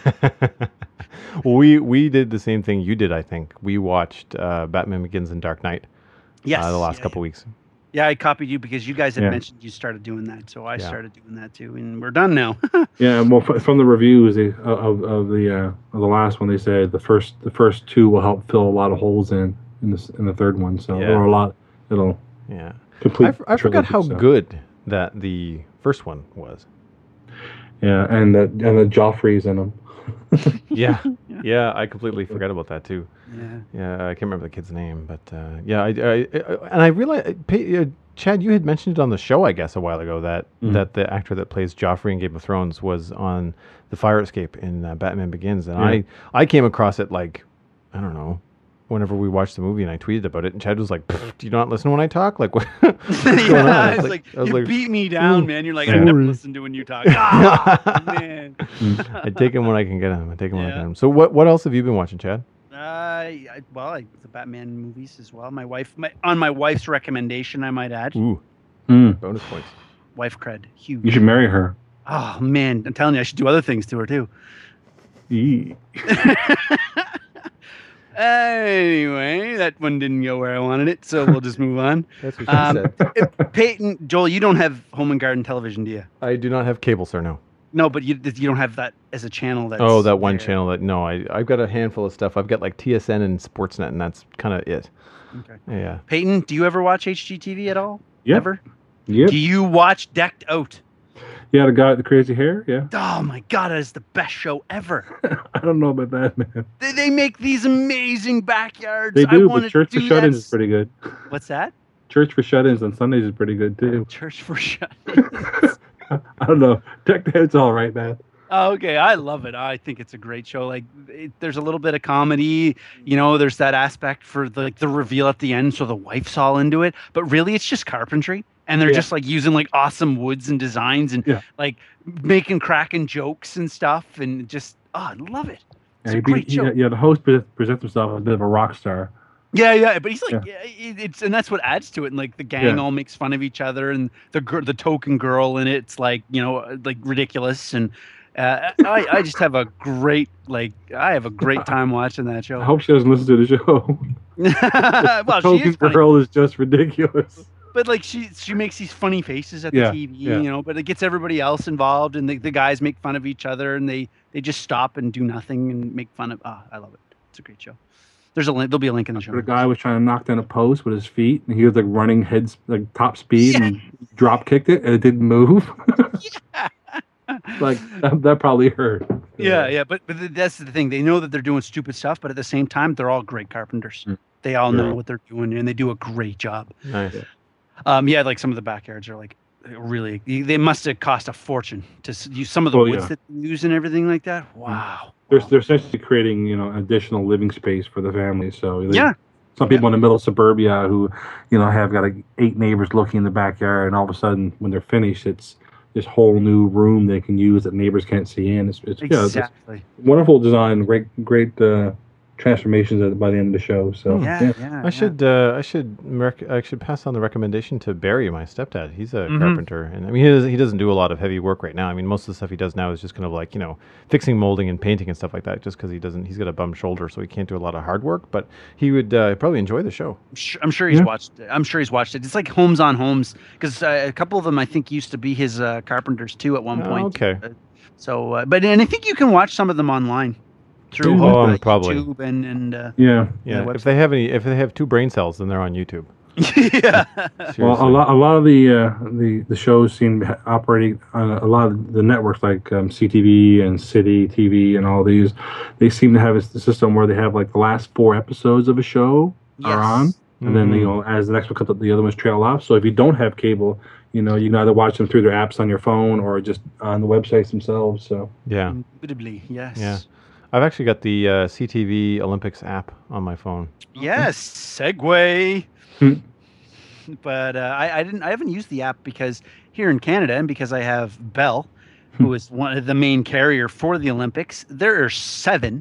Speaker 1: Well, we we did the same thing you did. I think we watched uh, Batman Begins and Dark Knight
Speaker 3: Yes.
Speaker 1: uh, the last
Speaker 3: yeah,
Speaker 1: couple weeks.
Speaker 3: Yeah, I copied you because you guys had
Speaker 2: Yeah.
Speaker 3: mentioned you started doing that, so I
Speaker 1: Yeah.
Speaker 3: started doing that too, and we're done now.
Speaker 2: Yeah, well, f- from the reviews they, of of the uh, of the last one, they said the first the first two will help fill a lot of holes in in this in the third one. So
Speaker 1: Yeah.
Speaker 2: there are a lot. It'll
Speaker 1: Yeah,
Speaker 2: complete.
Speaker 1: I, f- I forgot
Speaker 2: trilogy,
Speaker 1: how
Speaker 2: so.
Speaker 1: good that the first one was.
Speaker 2: Yeah, and that and the Joffrey's in them.
Speaker 1: Yeah, yeah, I completely forgot about that too.
Speaker 3: Yeah.
Speaker 1: Yeah, I can't remember the kid's name, but uh, yeah, I, I, I and I realized, uh, Chad, you had mentioned it on the show, I guess, a while ago that
Speaker 2: Mhm.
Speaker 1: that the actor that plays Joffrey in Game of Thrones was on the fire escape in uh, Batman Begins, and
Speaker 2: Yeah.
Speaker 1: I I came across it like I don't know. Whenever we watched the movie and I tweeted about it, and Chad was like, "Pfft, "Do you not listen when I talk? Like, what, what's going on?" I
Speaker 3: yeah,
Speaker 1: was
Speaker 3: it's like,
Speaker 1: I was
Speaker 3: you
Speaker 1: like,
Speaker 3: beat me down,
Speaker 1: "Ooh,
Speaker 3: man. You're like, I
Speaker 1: sorry."
Speaker 3: never listen to when you talk. Ah, man.
Speaker 1: I take him when I can get him. I take him when I
Speaker 3: Yeah.
Speaker 1: can. So, what what else have you been watching, Chad?
Speaker 3: Uh, I, well, I, the Batman movies as well. My wife, my on my wife's recommendation, I might add.
Speaker 1: Ooh,
Speaker 2: Mm.
Speaker 1: bonus points.
Speaker 3: Wife cred, huge.
Speaker 2: You should marry her.
Speaker 3: Oh man, I'm telling you, I should do other things to her too.
Speaker 2: Yee.
Speaker 3: Anyway, that one didn't go where I wanted it, so we'll just move on.
Speaker 1: That's what
Speaker 3: Um, Peyton, Joel, you don't have Home and Garden television, do you?
Speaker 1: I do not have cable, sir. No.
Speaker 3: No, but you you don't have that as a channel. That's
Speaker 1: Oh, that one
Speaker 3: there.
Speaker 1: channel. That no, I I've got a handful of stuff. I've got like T S N and Sportsnet, and that's kind of it.
Speaker 3: Okay.
Speaker 1: Yeah.
Speaker 3: Peyton, do you ever watch H G T V at all?
Speaker 2: Yep.
Speaker 3: Ever?
Speaker 2: Yep.
Speaker 3: Do you watch Decked Out?
Speaker 2: Yeah, the guy with the crazy hair. Yeah.
Speaker 3: Oh my god, that is the best show ever.
Speaker 2: I don't know about that, man.
Speaker 3: They, they make these amazing backyards.
Speaker 2: They
Speaker 3: I
Speaker 2: do,
Speaker 3: wanna
Speaker 2: but Church for
Speaker 3: do
Speaker 2: Shut-ins
Speaker 3: that
Speaker 2: is pretty good.
Speaker 3: s- What's that?
Speaker 2: Church for Shut-ins on Sundays is pretty good too.
Speaker 3: Church for Shut.
Speaker 2: I don't know. Decked Out's all right, man.
Speaker 3: Oh, okay, I love it. I think it's a great show. Like, it, there's a little bit of comedy, you know. There's that aspect for the, like the reveal at the end, so the wife's all into it. But really, it's just carpentry, and they're
Speaker 2: Yeah.
Speaker 3: just like using like awesome woods and designs, and
Speaker 2: Yeah.
Speaker 3: like making cracking jokes and stuff, and just oh, I love it. It's
Speaker 2: Yeah,
Speaker 3: a
Speaker 2: he'd be-
Speaker 3: great show.
Speaker 2: yeah, yeah, the host pre- presents himself as a bit of a rock star.
Speaker 3: Yeah, yeah, but he's like, yeah. it- it's and that's what adds to it. And like the gang
Speaker 2: Yeah.
Speaker 3: all makes fun of each other, and the gir- the token girl in it's like you know like ridiculous, and uh, I I just have a great like I have a great time watching that show.
Speaker 2: I hope she doesn't listen to the show.
Speaker 3: well, she
Speaker 2: Token
Speaker 3: is funny,
Speaker 2: girl is just ridiculous.
Speaker 3: but like she she makes these funny faces at
Speaker 2: Yeah,
Speaker 3: the T V,
Speaker 2: yeah.
Speaker 3: you know. But it gets everybody else involved, and the, the guys make fun of each other, and they they just stop and do nothing and make fun of. Ah, I love it. It's a great show. There's a link. There'll be a link in the show.
Speaker 2: The guy was trying to knock down a post with his feet, and he was like running heads like top speed and drop kicked it, and it didn't move. Like that, that probably hurt.
Speaker 3: Yeah, yeah, but but th- that's the thing. They know that they're doing stupid stuff, but at the same time, they're all great carpenters.
Speaker 2: Mm.
Speaker 3: They all
Speaker 2: Yeah.
Speaker 3: know what they're doing, and they do a great job.
Speaker 1: Nice.
Speaker 2: Yeah.
Speaker 3: Um, yeah, like some of the backyards are like really. They must have cost a fortune to s- use some of the
Speaker 2: Oh,
Speaker 3: woods
Speaker 2: yeah.
Speaker 3: that they use and everything like that. Wow.
Speaker 2: They're,
Speaker 3: Wow.
Speaker 2: they're essentially creating, you know, additional living space for the family. So they,
Speaker 3: Yeah.
Speaker 2: some people in the middle of suburbia who, you know, have got like eight neighbors looking in the backyard, and all of a sudden, when they're finished, it's this whole new room they can use that neighbors can't see in. It's, it's yeah, it's
Speaker 3: Exactly.
Speaker 2: wonderful design, great, great uh, transformations at, by the end of the show. So
Speaker 1: Hmm.
Speaker 3: Yeah,
Speaker 2: yeah.
Speaker 3: yeah.
Speaker 1: I should uh, I should rec- I should pass on the recommendation to Barry, my stepdad. He's a
Speaker 3: Mhm.
Speaker 1: carpenter, and I mean he, does, he doesn't do a lot of heavy work right now. I mean most of the stuff he does now is just kind of like you know fixing molding and painting and stuff like that. Just because he doesn't he's got a bum shoulder, so he can't do a lot of hard work. But he would uh, probably enjoy the show.
Speaker 3: I'm sure, I'm sure he's
Speaker 2: Yeah.
Speaker 3: watched it. I'm sure he's watched it. It's like Homes on Homes because uh, a couple of them I think used to be his uh, carpenters too at one
Speaker 1: Oh,
Speaker 3: point.
Speaker 1: okay.
Speaker 3: Uh, so, uh, but and I think you can watch some of them online through
Speaker 2: Oh,
Speaker 3: uh,
Speaker 1: um, probably.
Speaker 3: YouTube and and uh,
Speaker 2: Yeah.
Speaker 1: Yeah,
Speaker 3: the
Speaker 1: if they have any, if they have two brain cells, then they're on YouTube.
Speaker 3: yeah.
Speaker 1: Seriously.
Speaker 2: Well, a lot, a lot of the uh, the the shows seem to be operating on a lot of the networks like um, C T V and City T V and all these. They seem to have a s- system where they have like the last four episodes of a show are on, and then
Speaker 1: Mhm.
Speaker 2: you know as the next one comes up, the other ones trail off. So if you don't have cable, you know you can either watch them through their apps on your phone or just on the websites themselves. So
Speaker 1: Yeah,
Speaker 3: Indubitably, yes.
Speaker 1: Yeah. I've actually got the uh, C T V Olympics app on my phone.
Speaker 3: Yes. Segue.
Speaker 2: Hmm.
Speaker 3: But uh, I, I didn't. I haven't used the app because here in Canada, and because I have Bell, who is one of the main carrier for the Olympics. There are seven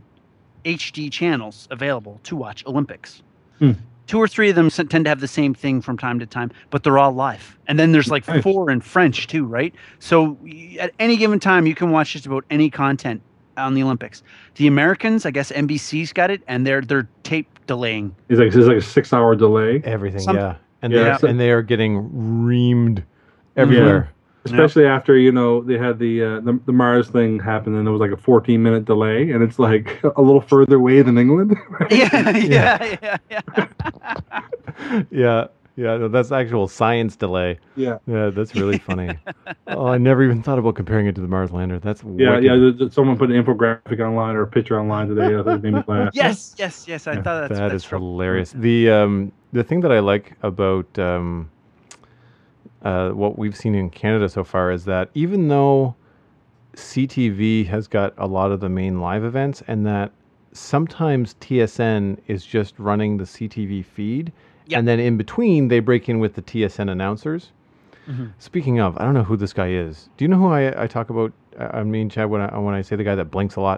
Speaker 3: H D channels available to watch Olympics.
Speaker 2: Hmm.
Speaker 3: Two or three of them s- tend to have the same thing from time to time, but they're all live. And then there's like
Speaker 2: Nice.
Speaker 3: four in French too, right? So y- at any given time, you can watch just about any content on the Olympics. The Americans, I guess N B C's got it, and they're they're tape delaying.
Speaker 2: it's like it's like a six hour delay,
Speaker 1: Everything,
Speaker 3: Some-
Speaker 1: yeah, and
Speaker 2: Yeah.
Speaker 1: they and they are getting reamed everywhere.
Speaker 2: especially after you know they had the, uh, the the Mars thing happen, and there was like a fourteen minute delay, and it's like a little further away than England.
Speaker 3: Yeah, yeah, yeah, yeah.
Speaker 1: Yeah, yeah, no, that's actual science delay.
Speaker 2: Yeah.
Speaker 1: Yeah, that's really funny. Oh, I never even thought about comparing it to the Mars lander. That's
Speaker 2: Yeah,
Speaker 1: wicked.
Speaker 2: yeah. th- th- Someone put an infographic online or a picture online today. I think it made me laugh.
Speaker 3: Yes, yes, yes. I thought that's
Speaker 1: That
Speaker 3: that's
Speaker 1: is
Speaker 3: real-
Speaker 1: hilarious. The um the thing that I like about um uh what we've seen in Canada so far is that even though C T V has got a lot of the main live events, and that sometimes T S N is just running the C T V feed,
Speaker 3: Yeah.
Speaker 1: and then in between they break in with the T S N announcers.
Speaker 3: Mhm.
Speaker 1: Speaking of, I don't know who this guy is. Do you know who I, I talk about? I I mean, Chad, when I when I say the guy that blinks a lot.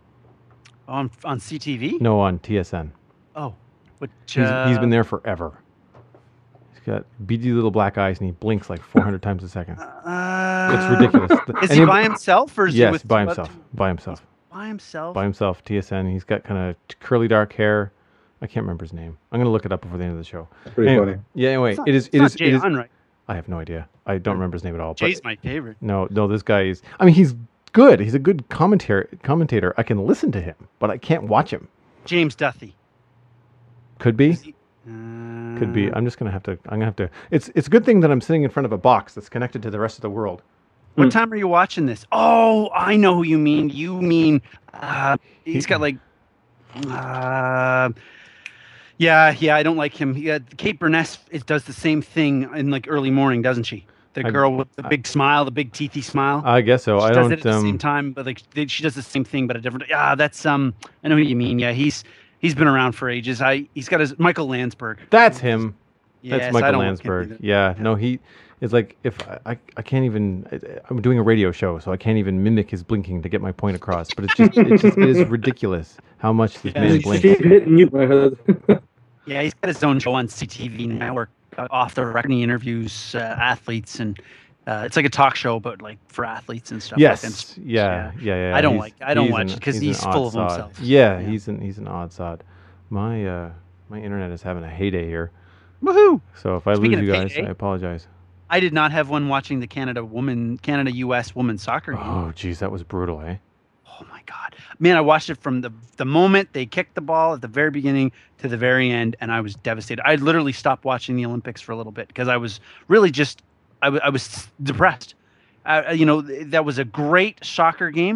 Speaker 3: on on C T V.
Speaker 1: No, on T S N.
Speaker 3: Oh, which
Speaker 1: He's,
Speaker 3: uh,
Speaker 1: he's been there forever. He's got beady little black eyes, and he blinks like four hundred times a second.
Speaker 3: Uh,
Speaker 1: It's ridiculous. The-
Speaker 3: Is
Speaker 1: and
Speaker 3: he by himself or is he
Speaker 1: Yes,
Speaker 3: with
Speaker 1: by
Speaker 3: two
Speaker 1: himself.
Speaker 3: other-
Speaker 1: By himself.
Speaker 3: By himself.
Speaker 1: By himself. T S N. He's got kind of curly dark hair. I can't remember his name. I'm gonna look it up before the end of the show.
Speaker 2: Pretty
Speaker 1: Anyway,
Speaker 2: funny.
Speaker 1: Yeah. Anyway,
Speaker 3: It's not-
Speaker 1: it is.
Speaker 3: it's
Speaker 1: It
Speaker 3: not
Speaker 1: is.
Speaker 3: Jay
Speaker 1: It is.
Speaker 3: Hun, right?
Speaker 1: I have no idea. I don't remember his name at all. but-
Speaker 3: Jay's my favorite.
Speaker 1: No, no, this guy is. I mean, he's good. He's a good commentator. Commentator. I can listen to him, but I can't watch him.
Speaker 3: James Duthie.
Speaker 1: Could be.
Speaker 3: Is he- uh,
Speaker 1: Could be. I'm just gonna have to. I'm gonna have to. It's. It's a good thing that I'm sitting in front of a box that's connected to the rest of the world.
Speaker 3: What time are you watching this? Oh, I know who you mean. You mean uh, he's got like, uh, yeah, yeah. I don't like him. Yeah, Kate Burness it does the same thing in like early morning, doesn't she? The
Speaker 1: I-
Speaker 3: girl with the big smile, the big teethy smile.
Speaker 1: I guess so.
Speaker 3: she
Speaker 1: I
Speaker 3: does
Speaker 1: don't.
Speaker 3: it at the same
Speaker 1: Um,
Speaker 3: time, but like they, she does the same thing, but a different. Yeah, that's um. I know who you mean. Yeah, he's he's been around for ages. I he's got his Michael Landsberg.
Speaker 1: that's him.
Speaker 3: Yes,
Speaker 1: That's
Speaker 3: I
Speaker 1: Michael
Speaker 3: don't like him
Speaker 1: Landsberg.
Speaker 3: either.
Speaker 1: Yeah, no, he is like if I, I, I can't even. I- I'm doing a radio show, so I can't even mimic his blinking to get my point across. But it's just, it's just, it is ridiculous how much this
Speaker 3: Yeah,
Speaker 1: man
Speaker 3: he's-
Speaker 1: blinks.
Speaker 2: Keep hitting you.
Speaker 3: Yeah, he's got his own show on C T V network. Uh, off the record, he interviews uh, athletes, and uh, it's like a talk show, but like for athletes and stuff. like that.
Speaker 1: Yes, yeah, yeah, yeah.
Speaker 3: I don't
Speaker 1: He's-
Speaker 3: like- I don't
Speaker 1: he's
Speaker 3: watch
Speaker 1: an-
Speaker 3: it 'cause
Speaker 1: an
Speaker 3: he's
Speaker 1: odd
Speaker 3: full of
Speaker 1: sod.
Speaker 3: himself.
Speaker 1: Yeah,
Speaker 3: Yeah.
Speaker 1: he's an he's an odd sod. My uh, my internet is having a heyday here.
Speaker 3: Woohoo!
Speaker 1: So if I
Speaker 3: Speaking
Speaker 1: lose you
Speaker 3: of
Speaker 1: guys,
Speaker 3: heyday-
Speaker 1: I apologize.
Speaker 3: I did not have one watching the Canada woman, Canada U S women's soccer game.
Speaker 1: Oh, geez, that was brutal, eh?
Speaker 3: Oh my god, man! I watched it from the the moment they kicked the ball at the very beginning to the very end, and I was devastated. I literally stopped watching the Olympics for a little bit because I was really just I, w- I was depressed. Uh, you know, th- that was a great soccer game.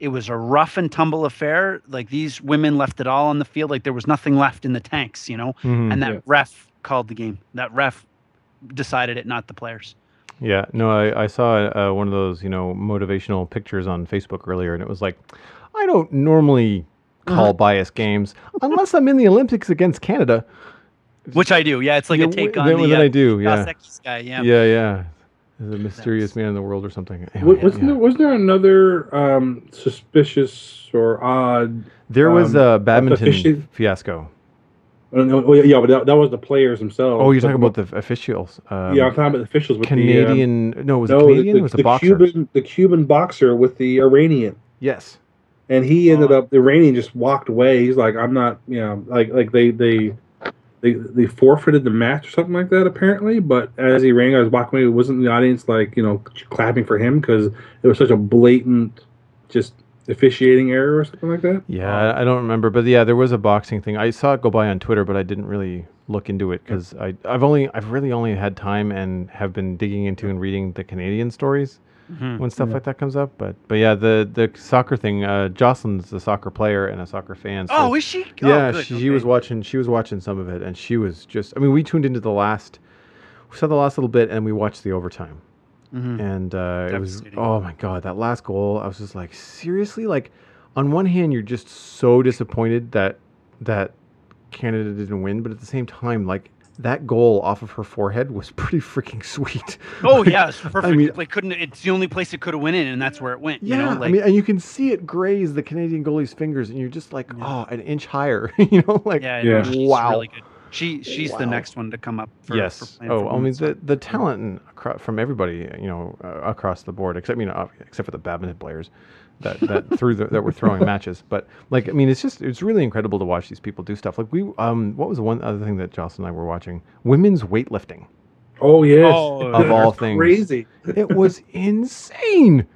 Speaker 3: It was a rough and tumble affair. Like these women left it all on the field. Like there was nothing left in the tanks, you know.
Speaker 1: Mhm.
Speaker 3: And that
Speaker 2: Yeah.
Speaker 3: ref called the game. That ref decided it, not the players.
Speaker 1: Yeah, no, I, I saw uh, one of those, you know, motivational pictures on Facebook earlier, and it was like, I don't normally call bias games unless I'm in the Olympics against Canada.
Speaker 3: Which I do. Yeah, it's like
Speaker 1: Yeah,
Speaker 3: a take
Speaker 1: w-
Speaker 3: on
Speaker 1: then-
Speaker 3: the
Speaker 1: then
Speaker 3: uh,
Speaker 1: I do, yeah.
Speaker 3: Dos Equis guy. Yeah.
Speaker 1: Yeah, yeah. The mysterious
Speaker 3: That's-
Speaker 1: man in the world or something.
Speaker 2: Wa-
Speaker 1: Anyway,
Speaker 2: Wasn't
Speaker 1: yeah.
Speaker 2: there wasn't there another um, suspicious or odd?
Speaker 1: There was
Speaker 2: um,
Speaker 1: a badminton
Speaker 2: official-
Speaker 1: fiasco.
Speaker 2: Oh, no, oh, yeah, but that, that was the players themselves.
Speaker 1: Oh, you're
Speaker 2: But
Speaker 1: talking about the f- officials. Um,
Speaker 2: yeah, I'm talking about the officials with
Speaker 1: Canadian. no, was
Speaker 2: the
Speaker 1: it
Speaker 2: um, no,
Speaker 1: Canadian?
Speaker 2: the,
Speaker 1: it was
Speaker 2: the,
Speaker 1: a boxer.
Speaker 2: Cuban the Cuban boxer with the Iranian,
Speaker 1: Yes.
Speaker 2: and he ended
Speaker 3: Oh.
Speaker 2: up the Iranian just walked away. He's like, I'm not, you know, like like they they. They, they forfeited the match or something like that apparently, but as the Iranian guy was walking away, it wasn't the audience like you know clapping for him because it was such a blatant just officiating error or something like that.
Speaker 1: Yeah, I I don't remember, but yeah, there was a boxing thing. I saw it go by on Twitter, but I didn't really look into it because I I've only I've really only had time and have been digging into and reading the Canadian stories
Speaker 3: Mhm.
Speaker 1: when stuff like that comes up. But but yeah, the the soccer thing. Uh, Jocelyn's a soccer player and a soccer fan. So
Speaker 3: Oh, is she? Oh,
Speaker 1: yeah,
Speaker 3: good.
Speaker 1: she, she was
Speaker 3: Okay.
Speaker 1: watching. She was watching some of it, and she was just. I mean, we tuned into the last. We saw the last little bit, and we watched the overtime.
Speaker 3: Mhm.
Speaker 1: And uh, it was,
Speaker 3: Devastating.
Speaker 1: oh my God, that last goal. I was just like, seriously? Like, on one hand, you're just so disappointed that that Canada didn't win, but at the same time, like, that goal off of her forehead was pretty freaking sweet.
Speaker 3: Oh
Speaker 1: Like,
Speaker 3: yeah, it's perfect.
Speaker 1: mean-
Speaker 3: like couldn't it's the only place it could have went in, and that's where it went.
Speaker 1: Yeah,
Speaker 3: You know,
Speaker 1: I
Speaker 3: like
Speaker 1: mean, and you can see it graze the Canadian goalie's fingers, and you're just like, oh, an inch higher, you know, like,
Speaker 3: yeah,
Speaker 2: Yeah.
Speaker 3: no, she's
Speaker 1: Wow.
Speaker 3: really good. She she's the
Speaker 1: Wow.
Speaker 3: next one to come up. For,
Speaker 1: yes.
Speaker 3: For playing
Speaker 1: oh,
Speaker 3: for
Speaker 1: I mean
Speaker 3: women's
Speaker 1: the
Speaker 3: soccer.
Speaker 1: the talent and acro- from everybody, you know, uh, across the board, except you know, uh, except for the badminton players that that threw the, that were throwing matches. But like, I mean, it's just it's really incredible to watch these people do stuff. Like we, um, what was the one other thing that Jocelyn and I were watching? Women's weightlifting.
Speaker 2: Oh yes,
Speaker 3: Oh,
Speaker 1: Of all
Speaker 2: That's
Speaker 1: things.
Speaker 2: crazy.
Speaker 1: It was insane.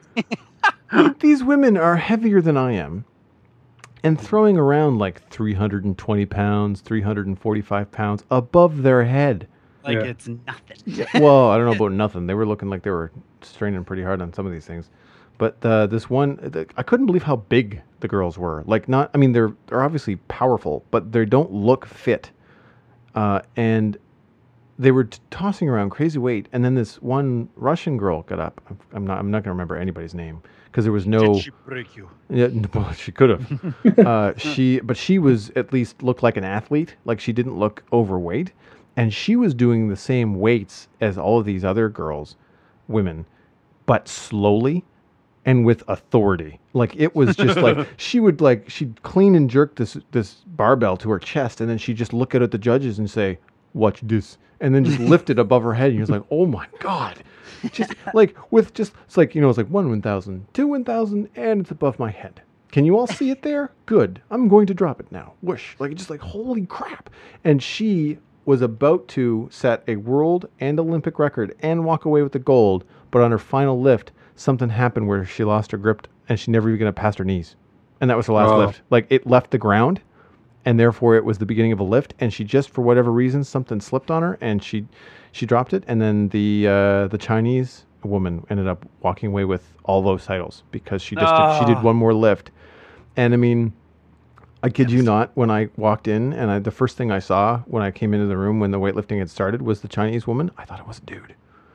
Speaker 1: These women are heavier than I am. And throwing around like three hundred twenty pounds, three hundred forty-five pounds above their head.
Speaker 3: like
Speaker 2: Yeah.
Speaker 3: it's nothing.
Speaker 1: Well, I don't know about nothing. They were looking like they were straining pretty hard on some of these things. But uh, this one, the, I couldn't believe how big the girls were. Like, not, I mean, they're they're obviously powerful, but they don't look fit. Uh, and they were t- tossing around crazy weight. And then this one Russian girl got up. I'm, I'm not I'm not going to remember anybody's name because there was no.
Speaker 3: Did she break you?
Speaker 1: Yeah, well, she could have. uh, she, but she was at least looked like an athlete. Like she didn't look overweight, and she was doing the same weights as all of these other girls, women, but slowly and with authority. Like it was just like she would like she'd clean and jerk this this barbell to her chest, and then she'd just look out at the judges and say, "Watch this," and then just lift it above her head. And you're just like, "Oh my God." Just like with just it's like you know it's like one one thousand, two one thousand, and it's above my head. Can you all see it there? Good. I'm going to drop it now. Whoosh! Like just like holy crap! And she was about to set a world and Olympic record and walk away with the gold, but on her final lift, something happened where she lost her grip and she never even got past her knees, and that was the last
Speaker 2: Oh.
Speaker 1: lift. Like it left the ground, and therefore it was the beginning of a lift, and she just for whatever reason something slipped on her and she she dropped it, and then the uh, the Chinese woman ended up walking away with all those titles because she just did, she did
Speaker 3: Ah.
Speaker 1: one more lift. And I mean, I kid you not, when I walked in and I, the first thing I saw when I came into the room when the weightlifting had started was the Chinese woman. I thought it was a dude.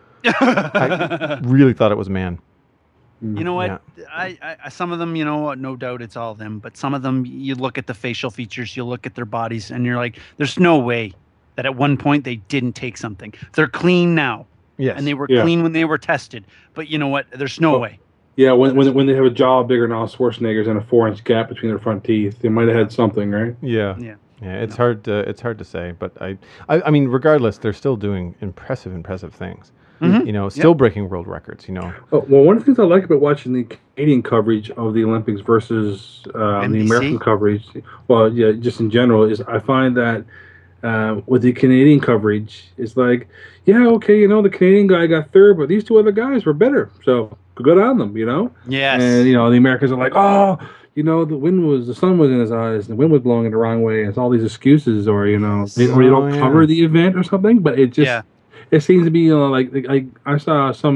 Speaker 1: I really thought it was a man.
Speaker 3: You know what?
Speaker 1: Yeah.
Speaker 3: I, I some of them, you know, no doubt it's all of them, but some of them, you look at the facial features, you look at their bodies, and you're like, there's no way that at one point they didn't take something. They're clean now,
Speaker 1: Yes.
Speaker 3: and they were
Speaker 2: Yeah.
Speaker 3: clean when they were tested. But you know what? There's no
Speaker 2: Oh.
Speaker 3: way.
Speaker 2: Yeah, when when when they have a jaw bigger than Arnold Schwarzenegger's and a four inch gap between their front teeth, they might have had something, right?
Speaker 1: Yeah.
Speaker 3: Yeah.
Speaker 1: Yeah. It's hard to it's hard to say, but I, I I mean, regardless, they're still doing impressive, impressive things.
Speaker 3: Mhm.
Speaker 1: You know, still breaking world records. You know.
Speaker 2: Oh, well, one of the things I like about watching the Canadian coverage of the Olympics versus uh,
Speaker 3: N
Speaker 2: the
Speaker 3: B C?
Speaker 2: American coverage, well, yeah, just in general, is I find that uh, with the Canadian coverage, it's like, yeah, okay, you know, the Canadian guy got third, but these two other guys were better, so good on them, you know.
Speaker 3: Yes.
Speaker 2: And you know, the Americans are like, oh, you know, the wind was, the sun was in his eyes, the wind was blowing in the wrong way. It's all these excuses, or you know, they, or you don't
Speaker 1: Oh, yeah.
Speaker 2: cover the event or something. But it just,
Speaker 3: Yeah.
Speaker 2: it seems to be, you know, like, like I, I saw some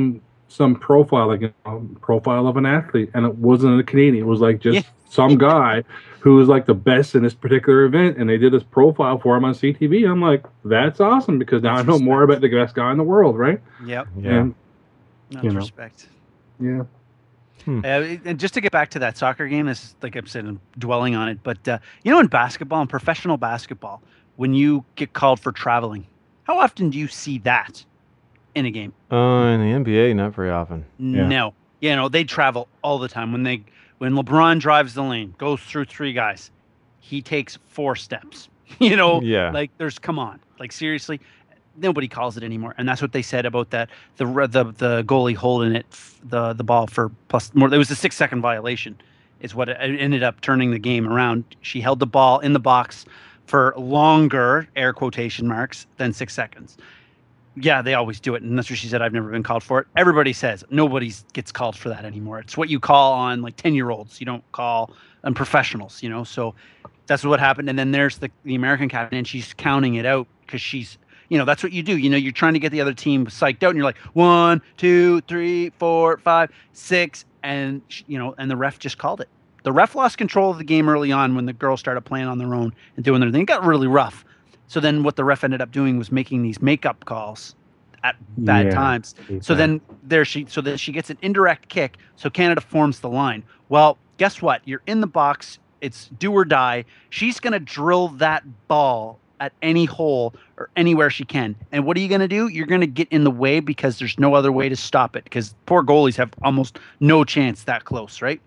Speaker 2: some profile, like a um, profile of an athlete, and it wasn't a Canadian. It was like just
Speaker 3: Yeah.
Speaker 2: some guy who was like the best in this particular event, and they did this profile for him on C T V. I'm like, that's awesome because now
Speaker 3: That's
Speaker 2: I know more
Speaker 3: respect.
Speaker 2: about the best guy in the world, right?
Speaker 3: Yep.
Speaker 1: Yeah.
Speaker 2: And
Speaker 3: That's
Speaker 2: You know.
Speaker 3: respect.
Speaker 2: yeah,
Speaker 3: Uh, and just to get back to that soccer game, this is like I said, I'm dwelling on it, but uh, you know, in basketball, in professional basketball, when you get called for traveling, how often do you see that in a game?
Speaker 1: Uh, in the N B A, not very often.
Speaker 2: Yeah.
Speaker 3: No, you know, they travel all the time. When they when LeBron drives the lane, goes through three guys, he takes four steps. You know,
Speaker 1: Yeah.
Speaker 3: like there's come on, like seriously, nobody calls it anymore. And that's what they said about that the the the goalie holding it the the ball for plus more. It was a six second violation, is what it ended up turning the game around. She held the ball in the box for longer, air quotation marks, than six seconds. Yeah, they always do it, and that's what she said. I've never been called for it. Everybody says nobody gets called for that anymore. It's what you call on like ten year olds. You don't call on professionals, you know. So that's what happened. And then there's the the American captain, and she's counting it out because she's, you know, that's what you do. You know, you're trying to get the other team psyched out, and you're like one, two, three, four, five, six, and sh- you know, and the ref just called it. The ref lost control of the game early on when the girls started playing on their own and doing their thing. It got really rough. So then what the ref ended up doing was making these makeup calls at bad
Speaker 2: Yeah.
Speaker 3: times.
Speaker 2: hate
Speaker 3: So
Speaker 2: that.
Speaker 3: then there she so that she gets an indirect kick. So Canada forms the line. Well, guess what? You're in the box. It's do or die. She's gonna drill that ball at any hole or anywhere she can. And what are you gonna do? You're gonna get in the way because there's no other way to stop it. Because poor goalies have almost no chance that close, right?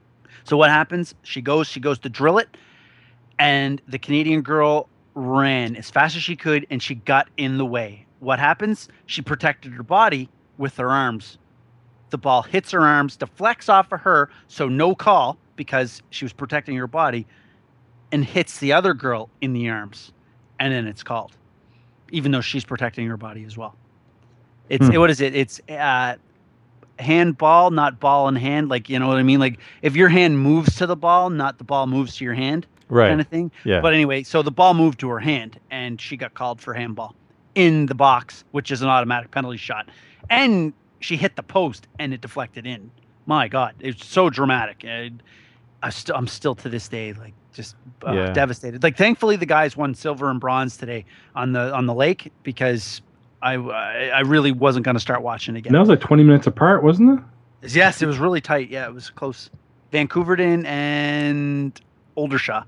Speaker 3: So what happens? She goes, she goes to drill it, and the Canadian girl ran as fast as she could, and she got in the way. What happens? She protected her body with her arms. The ball hits her arms, deflects off of her, so no call because she was protecting her body, and hits the other girl in the arms, and then it's called, even though she's protecting her body as well. It's
Speaker 2: Hmm.
Speaker 3: what is it? It's uh, handball, not ball in hand. Like, you know what I mean? Like if your hand moves to the ball, not the ball moves to your hand,
Speaker 1: Right.
Speaker 3: kind of thing.
Speaker 1: Yeah.
Speaker 3: But anyway, so the ball moved to her hand, and she got called for handball in the box, which is an automatic penalty shot. And she hit the post, and it deflected in. My God, it's so dramatic. And I st- I'm still to this day like just uh,
Speaker 1: Yeah.
Speaker 3: devastated. Like, thankfully, the guys won silver and bronze today on the on the lake because I I, I really wasn't going to start watching again.
Speaker 2: And that was like twenty minutes apart, wasn't it?
Speaker 3: Yes, it was really tight. Yeah, it was close. Vancouverton and Aldershot.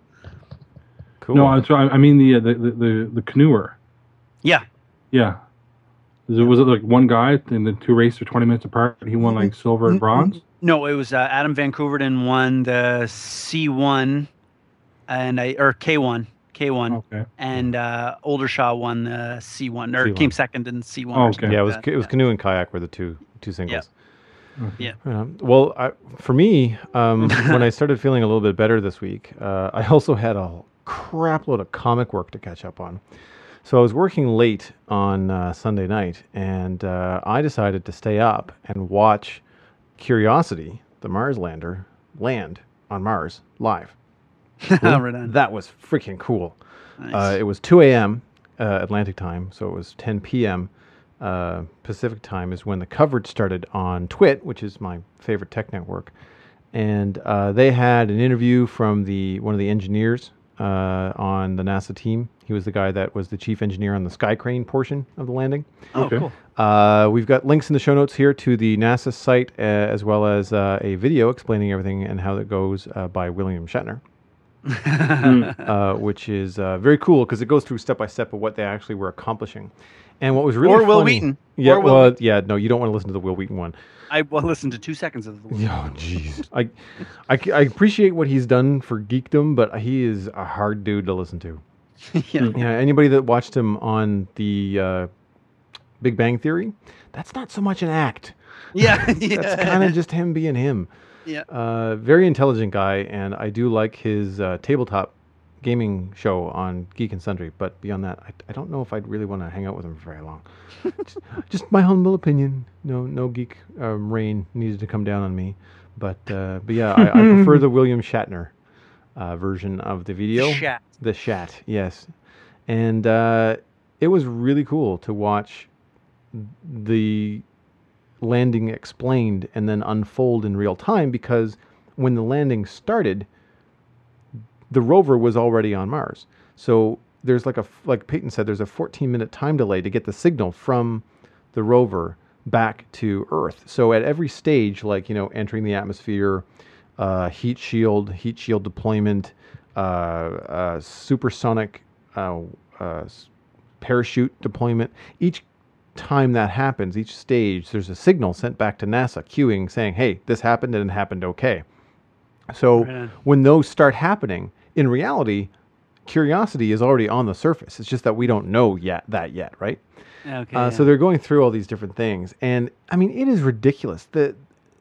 Speaker 1: Cool.
Speaker 2: No, I'm sorry. I mean the uh, the the, the, the canoer.
Speaker 3: Yeah.
Speaker 2: Yeah. Was it, was it like one guy and the two races are twenty minutes apart? And he won like silver and bronze.
Speaker 3: No, it was uh, Adam Vancouverton won the C one, and I or K one, K one,
Speaker 2: Okay.
Speaker 3: and uh, Aldershot won the C one or
Speaker 1: C one.
Speaker 3: came second in C one.
Speaker 2: Oh,
Speaker 3: or
Speaker 2: okay.
Speaker 3: something
Speaker 1: yeah, it
Speaker 3: like
Speaker 1: was
Speaker 3: that.
Speaker 1: it was canoe and kayak were the two two singles.
Speaker 3: Yeah.
Speaker 1: Um, well, I, for me, um, when I started feeling a little bit better this week, uh, I also had a crap load of comic work to catch up on. So I was working late on uh, Sunday night, and uh, I decided to stay up and watch Curiosity, the Mars lander, land on Mars live.
Speaker 3: Right on.
Speaker 1: That was freaking cool.
Speaker 3: Nice.
Speaker 1: Uh, it was two a.m. Uh, Atlantic time, so it was ten p.m. Uh, Pacific time is when the coverage started on Twit, which is my favorite tech network. And uh, they had an interview from the one of the engineers uh, on the NASA team. He was the guy that was the chief engineer on the Sky Crane portion of the landing.
Speaker 3: Oh,
Speaker 2: okay.
Speaker 3: cool.
Speaker 1: Uh, we've got links in the show notes here to the NASA site, uh, as well as uh, a video explaining everything and how it goes uh, by William Shatner. uh, which is uh, very cool because it goes through step by step of what they actually were accomplishing. And what was really
Speaker 3: Or Will
Speaker 1: funny,
Speaker 3: Wheaton.
Speaker 1: yeah,
Speaker 3: Or Will
Speaker 1: well,
Speaker 3: Wheaton.
Speaker 1: yeah, no, you don't want to listen to the Will Wheaton one.
Speaker 3: I well listened to two seconds of the.
Speaker 1: Oh, jeez, I, I, I appreciate what he's done for geekdom, but he is a hard dude to listen to.
Speaker 3: Yeah.
Speaker 1: Yeah, anybody that watched him on the uh, Big Bang Theory, that's not so much an act.
Speaker 3: Yeah. Yeah.
Speaker 1: That's kind of just him being him.
Speaker 3: Yeah.
Speaker 1: Uh, very intelligent guy, and I do like his uh, tabletop gaming show on Geek and Sundry. But beyond that, I, I don't know if I'd really want to hang out with him for very long. just, just my humble opinion. No, no geek um, rain needed to come down on me. But uh, but yeah, I, I prefer the William Shatner uh, version of the video.
Speaker 3: Shat.
Speaker 1: The Shat, yes. And uh, it was really cool to watch the landing explained and then unfold in real time, because when the landing started, the rover was already on Mars. So there's like a, like Peyton said, there's a fourteen minute time delay to get the signal from the rover back to Earth. So at every stage, like, you know, entering the atmosphere, uh, heat shield, heat shield deployment, uh, uh, supersonic uh, uh, parachute deployment, each time that happens, each stage, there's a signal sent back to NASA queuing saying, hey, this happened and it happened okay. So
Speaker 3: Right.
Speaker 1: when those start happening, in reality, Curiosity is already on the surface. It's just that we don't know yet that yet, right?
Speaker 3: Okay.
Speaker 1: Uh,
Speaker 3: yeah.
Speaker 1: So they're going through all these different things, and I mean, it is ridiculous that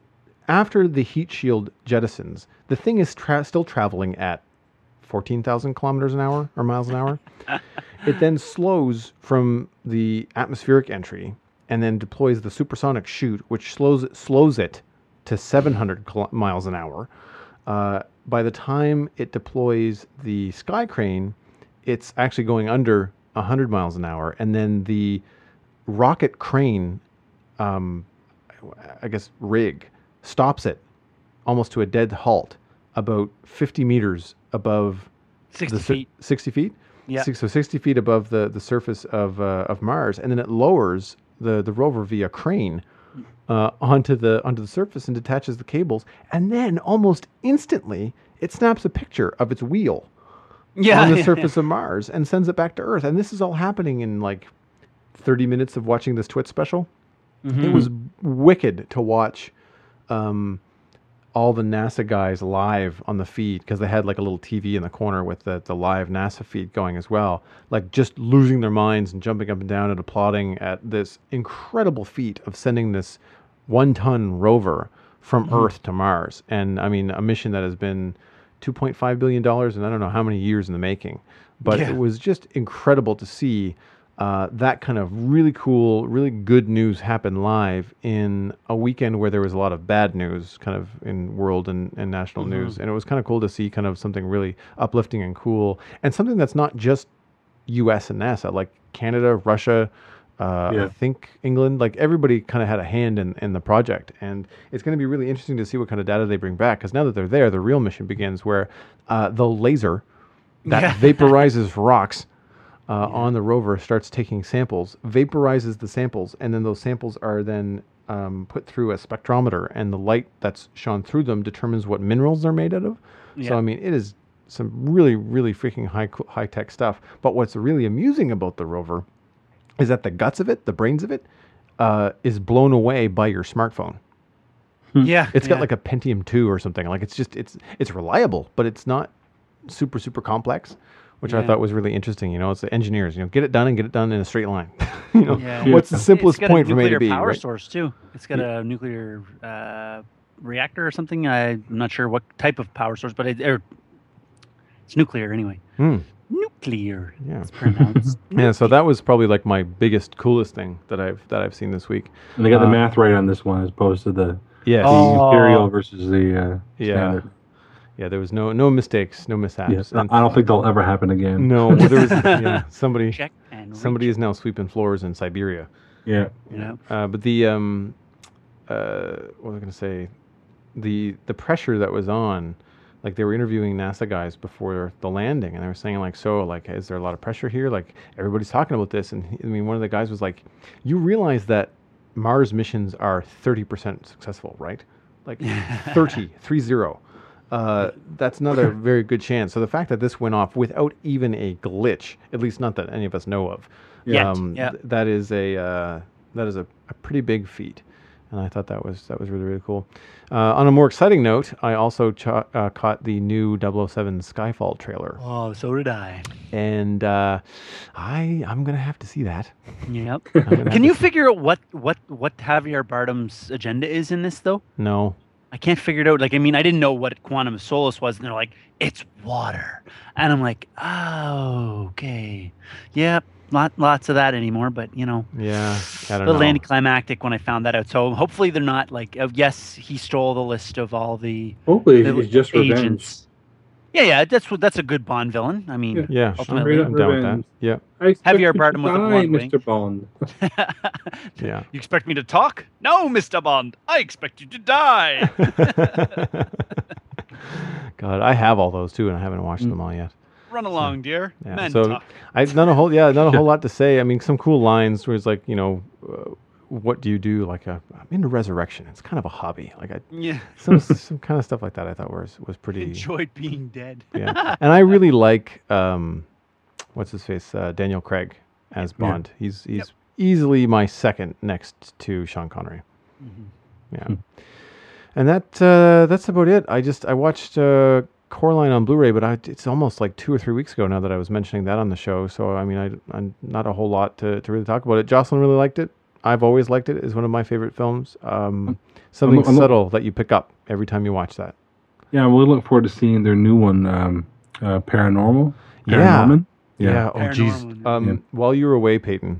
Speaker 1: after the heat shield jettisons, the thing is tra- still traveling at fourteen thousand kilometers an hour or miles an hour. It then slows from the atmospheric entry and then deploys the supersonic chute, which slows slows it to seven hundred kil- miles an hour. Uh, by the time it deploys the sky crane, it's actually going under one hundred miles an hour, and then the rocket crane, um, I guess rig, stops it almost to a dead halt about fifty meters above
Speaker 3: sixty
Speaker 1: the sur-
Speaker 3: feet.
Speaker 1: sixty feet.
Speaker 3: Yeah.
Speaker 1: Six, so sixty feet above the, the surface of uh, of Mars, and then it lowers the, the rover via crane uh, onto the onto the surface and detaches the cables, and then almost instantly it snaps a picture of its wheel
Speaker 3: Yeah.
Speaker 1: on the
Speaker 3: yeah,
Speaker 1: surface of Mars and sends it back to Earth. And this is all happening in like thirty minutes of watching this Twitch special.
Speaker 3: Mhm.
Speaker 1: It was wicked to watch um, all the NASA guys live on the feed, because they had like a little T V in the corner with the, the live NASA feed going as well. Like just losing their minds and jumping up and down and applauding at this incredible feat of sending this one-ton rover from
Speaker 3: Mm-hmm.
Speaker 1: Earth to Mars. And I mean, a mission that has been two point five billion dollars and I don't know how many years in the making. But
Speaker 3: Yeah.
Speaker 1: it was just incredible to see uh, that kind of really cool, really good news happen live in a weekend where there was a lot of bad news kind of in world and, and national news. And it was kind of cool to see kind of something really uplifting and cool, and something that's not just U S and NASA, like Canada, Russia, uh,
Speaker 2: Yeah.
Speaker 1: I think England, like everybody kind of had a hand in, in the project. And it's going to be really interesting to see what kind of data they bring back, because now that they're there, the real mission begins, where uh, the laser that
Speaker 3: Yeah.
Speaker 1: vaporizes rocks uh, on the rover starts taking samples, vaporizes the samples, and then those samples are then um, put through a spectrometer, and the light that's shone through them determines what minerals they're made out of.
Speaker 3: Yeah.
Speaker 1: So I mean, it is some really, really freaking high high tech stuff. But what's really amusing about the rover is that the guts of it, the brains of it, uh, is blown away by your smartphone.
Speaker 3: Yeah.
Speaker 1: It's
Speaker 3: yeah.
Speaker 1: got like a Pentium two or something. Like it's just it's it's reliable, but it's not super super complex, which I
Speaker 3: Yeah.
Speaker 1: thought was really interesting. You know, it's the engineers. You know, get it done and get it done in a straight line. you know,
Speaker 3: Yeah.
Speaker 1: what's the
Speaker 3: It's-
Speaker 1: simplest
Speaker 3: it's got
Speaker 1: point
Speaker 3: a
Speaker 1: from A to
Speaker 3: nuclear
Speaker 1: B?
Speaker 3: power
Speaker 1: Right?
Speaker 3: source too. It's got a nuclear uh, reactor or something. I'm not sure what type of power source, but it, or, it's nuclear anyway.
Speaker 1: Hmm.
Speaker 3: Nuclear.
Speaker 1: Yeah.
Speaker 3: It's pronounced.
Speaker 1: Yeah. So that was probably like my biggest, coolest thing that I've that I've seen this week.
Speaker 2: And they got the
Speaker 1: Uh,
Speaker 2: math right on this one as opposed to the,
Speaker 1: Yes.
Speaker 2: the
Speaker 3: Oh.
Speaker 2: Imperial versus the uh,
Speaker 1: Yeah.
Speaker 2: standard.
Speaker 1: Yeah. There was no no mistakes, no mishaps.
Speaker 2: Yes,
Speaker 1: And
Speaker 2: I don't think they'll ever happen again.
Speaker 1: no, well, there was yeah, somebody
Speaker 3: Check and
Speaker 1: somebody
Speaker 3: recheck,
Speaker 1: is now sweeping floors in Siberia.
Speaker 2: Yeah.
Speaker 3: You know.
Speaker 1: Uh, but the um, uh, what was I going to say? The the pressure that was on, like they were interviewing NASA guys before the landing, and they were saying like, so like, is there a lot of pressure here? Like everybody's talking about this, and he- I mean, one of the guys was like, you realize that Mars missions are thirty percent successful, right? Like thirty, three zero. Uh, that's not a very good chance. So the fact that this went off without even a glitch, at least not that any of us know of,
Speaker 3: Yet,
Speaker 1: um,
Speaker 3: yeah.
Speaker 1: th- that is a uh, that is a, a pretty big feat, and I thought that was that was really really cool. Uh, on a more exciting note, I also ch- uh, caught the new double oh seven Skyfall trailer,
Speaker 3: Oh, so did I.
Speaker 1: and uh, I I'm gonna have to see that.
Speaker 3: Yep.
Speaker 1: I'm gonna have
Speaker 3: Can
Speaker 1: to
Speaker 3: you
Speaker 1: s-
Speaker 3: figure out what what what Javier Bardem's agenda is in this though?
Speaker 1: No.
Speaker 3: I can't figure it out. Like, I mean, I didn't know what Quantum of Solace was, and they're like, it's water, and I'm like, oh, okay, yep, lot lots of that anymore. But you know,
Speaker 1: Yeah, I
Speaker 3: a
Speaker 1: don't
Speaker 3: little
Speaker 1: know.
Speaker 3: anticlimactic when I found that out. So hopefully they're not like, uh, yes, he stole the list of all the,
Speaker 2: Hopefully
Speaker 3: the
Speaker 2: it's just revenge.
Speaker 3: agents. Yeah, yeah, that's what that's a good Bond villain. I mean,
Speaker 2: Yeah.
Speaker 1: Yeah,
Speaker 3: Ultimately.
Speaker 1: I'm down with that. Yeah,
Speaker 2: I expect
Speaker 3: Javier
Speaker 2: you
Speaker 3: Bardem
Speaker 2: to
Speaker 3: with a
Speaker 2: die,
Speaker 3: blonde
Speaker 2: Mister Bond.
Speaker 1: yeah.
Speaker 3: You expect me to talk? No, Mister Bond. I expect you to die.
Speaker 1: God, I have all those too, and I haven't watched
Speaker 2: Mm.
Speaker 1: them all yet.
Speaker 3: Run along, dear.
Speaker 1: Yeah,
Speaker 3: Men
Speaker 1: so
Speaker 3: talk.
Speaker 1: I not a whole yeah, not a whole lot to say. I mean, some cool lines where it's like, you know, uh, what do you do? Like, a, I'm into resurrection. It's kind of a hobby. Like, I,
Speaker 3: Yeah.
Speaker 1: some some kind of stuff like that. I thought was was pretty.
Speaker 3: Enjoyed being dead.
Speaker 1: Yeah, and I really like um, what's his face, uh, Daniel Craig as
Speaker 2: Yeah.
Speaker 1: Bond. He's he's
Speaker 3: Yep.
Speaker 1: easily my second next to Sean Connery.
Speaker 3: Mhm.
Speaker 1: Yeah, and that uh, that's about it. I just I watched uh, Coraline on Blu-ray, but I, it's almost like two or three weeks ago now that I was mentioning that on the show. So I mean, I I'm not a whole lot to, to really talk about it. Jocelyn really liked it. I've always liked it. It's one of my favorite films. Um, something
Speaker 2: I'm- I'm-
Speaker 1: subtle that you pick up every time you watch that.
Speaker 2: Yeah, we look forward to seeing their new one, um, uh, Paranormal.
Speaker 1: Yeah.
Speaker 2: Paranorman.
Speaker 1: Yeah.
Speaker 2: Yeah.
Speaker 1: Oh, geez.
Speaker 3: Paranorman.
Speaker 1: Um,
Speaker 2: Yeah.
Speaker 1: While you were away, Peyton,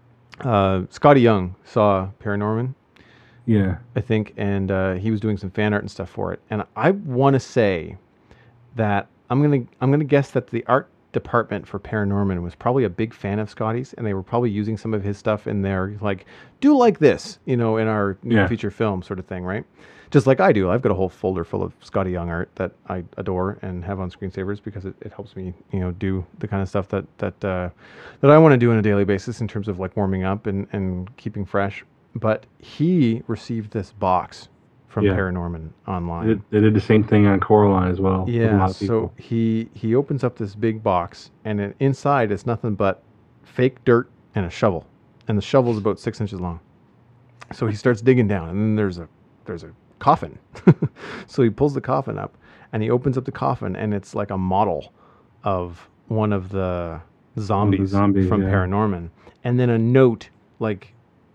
Speaker 1: uh, Scotty Young saw Paranorman,
Speaker 2: Yeah.
Speaker 1: I think, and uh, he was doing some fan art and stuff for it. And I want to say that I'm gonna I'm gonna guess that the art department for Paranorman was probably a big fan of Scotty's, and they were probably using some of his stuff in there, like, do like this, you know, in our new
Speaker 2: Yeah.
Speaker 1: feature film sort of thing, right? Just like I do. I've got a whole folder full of Scotty Young art that I adore and have on Screensavers because it, it helps me, you know, do the kind of stuff that that uh, that I want to do on a daily basis in terms of like warming up and, and keeping fresh. But he received this box from
Speaker 2: Yeah.
Speaker 1: Paranorman
Speaker 2: They
Speaker 1: online.
Speaker 2: did, they did the same thing on Coraline as well. with a
Speaker 1: Yeah,
Speaker 2: lot of
Speaker 1: so
Speaker 2: people.
Speaker 1: he he opens up this big box, and it, inside is nothing but fake dirt and a shovel, and the shovel's about six inches long. So he starts digging down, and then there's a there's a coffin. So he pulls the coffin up, and he opens up the coffin, and it's like a model of one of the zombies,
Speaker 2: zombies,
Speaker 1: from
Speaker 2: yeah.
Speaker 1: Paranorman, and then a note, like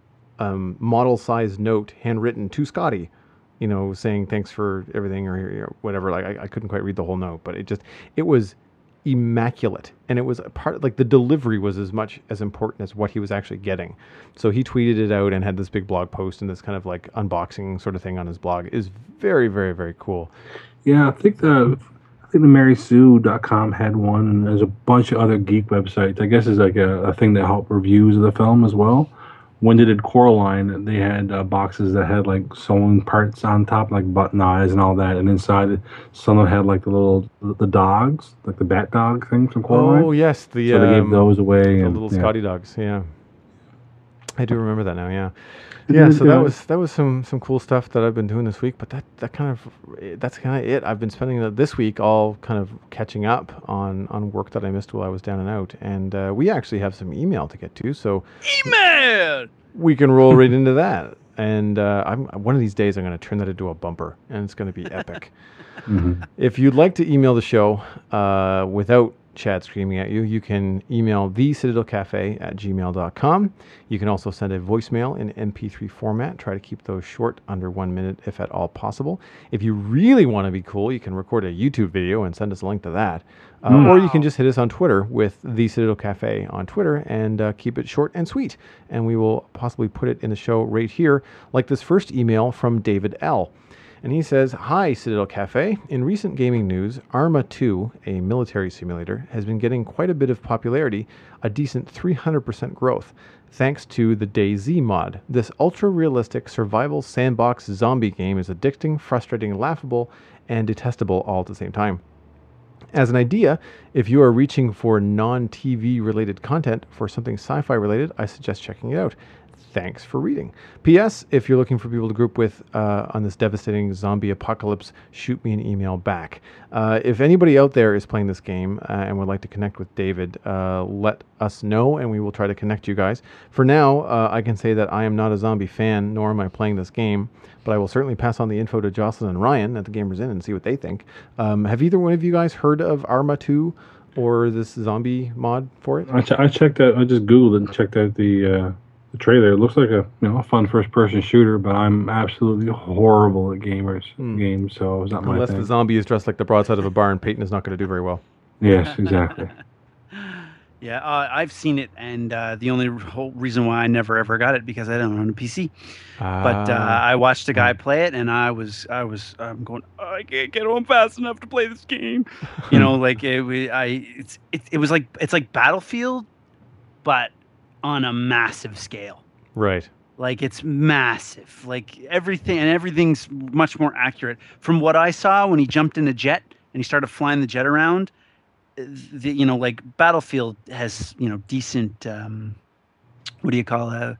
Speaker 1: um, model-sized note, handwritten to Scotty, you know, saying thanks for everything or, or whatever. Like I, I couldn't quite read the whole note, but it just it was immaculate, and it was a part like the delivery was as much as important as what he was actually getting. So he tweeted it out and had this big blog post and this kind of like unboxing sort of thing on his blog. It is very very very cool.
Speaker 2: Yeah, I think the I think the Mary Sue dot com had one, and there's a bunch of other geek websites. I guess it's like a, a thing that help reviews of the film as well. When they did Coraline, they had uh, boxes that had like sewing parts on top, like button eyes and all that, and inside it, some of them had like the little the dogs, like the bat dog thing from Coraline.
Speaker 1: Oh yes, the
Speaker 2: so they gave
Speaker 1: um,
Speaker 2: those away.
Speaker 1: the
Speaker 2: and,
Speaker 1: little
Speaker 2: yeah.
Speaker 1: Scotty dogs. Yeah, I do remember that now. Yeah.
Speaker 2: It
Speaker 1: Yeah,
Speaker 2: is,
Speaker 1: so that
Speaker 2: uh,
Speaker 1: was that was some some cool stuff that I've been doing this week. But that that kind of that's kind of it. I've been spending the, this week all kind of catching up on on work that I missed while I was down and out. And uh, we actually have some email to get to, so
Speaker 3: Email.
Speaker 1: we can roll right into that. And uh, I'm one of these days I'm going to turn that into a bumper, and it's going to be epic.
Speaker 2: Mhm.
Speaker 1: If you'd like to email the show uh, without Chad screaming at you, you can email the citadel cafe at gmail dot com. You can also send a voicemail in M P three format. Try to keep those short, under one minute, if at all possible. If you really want to be cool, you can record a YouTube video and send us a link to that. Uh,
Speaker 2: Mm.
Speaker 1: Or you can just hit us on Twitter with the Citadel Cafe on Twitter and uh, keep it short and sweet. And we will possibly put it in the show right here, like this first email from David L. And he says, "Hi, Citadel Cafe. In recent gaming news, Arma two, a military simulator, has been getting quite a bit of popularity, a decent three hundred percent growth, thanks to the DayZ mod. This ultra-realistic survival sandbox zombie game is addicting, frustrating, laughable, and detestable all at the same time. As an idea, if you are reaching for non-T V related content for something sci-fi related, I suggest checking it out. Thanks for reading. P S. If you're looking for people to group with uh, on this devastating zombie apocalypse, shoot me an email back. Uh, if anybody out there is playing this game uh, and would like to connect with David, uh, let us know and we will try to connect you guys. For now, uh, I can say that I am not a zombie fan, nor am I playing this game, but I will certainly pass on the info to Jocelyn and Ryan at the Gamers Inn and see what they think. Um, have either one of you guys heard of Arma two or this zombie mod for it?
Speaker 2: I, ch- I checked out. I just googled it and checked out the uh, the trailer. It looks like a you know a fun first person shooter, but I'm absolutely horrible at gamers
Speaker 1: Hmm.
Speaker 2: games, so it's not my
Speaker 1: Unless
Speaker 2: thing.
Speaker 1: the zombie is dressed like the broadside of a barn, Peyton is not going to do very well.
Speaker 2: Yes, exactly.
Speaker 3: Yeah, uh, I've seen it, and uh, the only whole reason why I never ever got it because I don't own a P C. But uh,
Speaker 1: Ah,
Speaker 3: I watched a guy
Speaker 1: mm.
Speaker 3: play it, and I was, I was, I'm going, oh, I can't get home fast enough to play this game. You know, like it, wa- I, it's, it, it was like, it's like Battlefield, but on a massive scale.
Speaker 1: Right.
Speaker 3: Like it's massive, like everything, and everything's much more accurate. From what I saw when he jumped in a jet and he started flying the jet around, the, you know, like Battlefield has, you know, decent, um, what do you call it?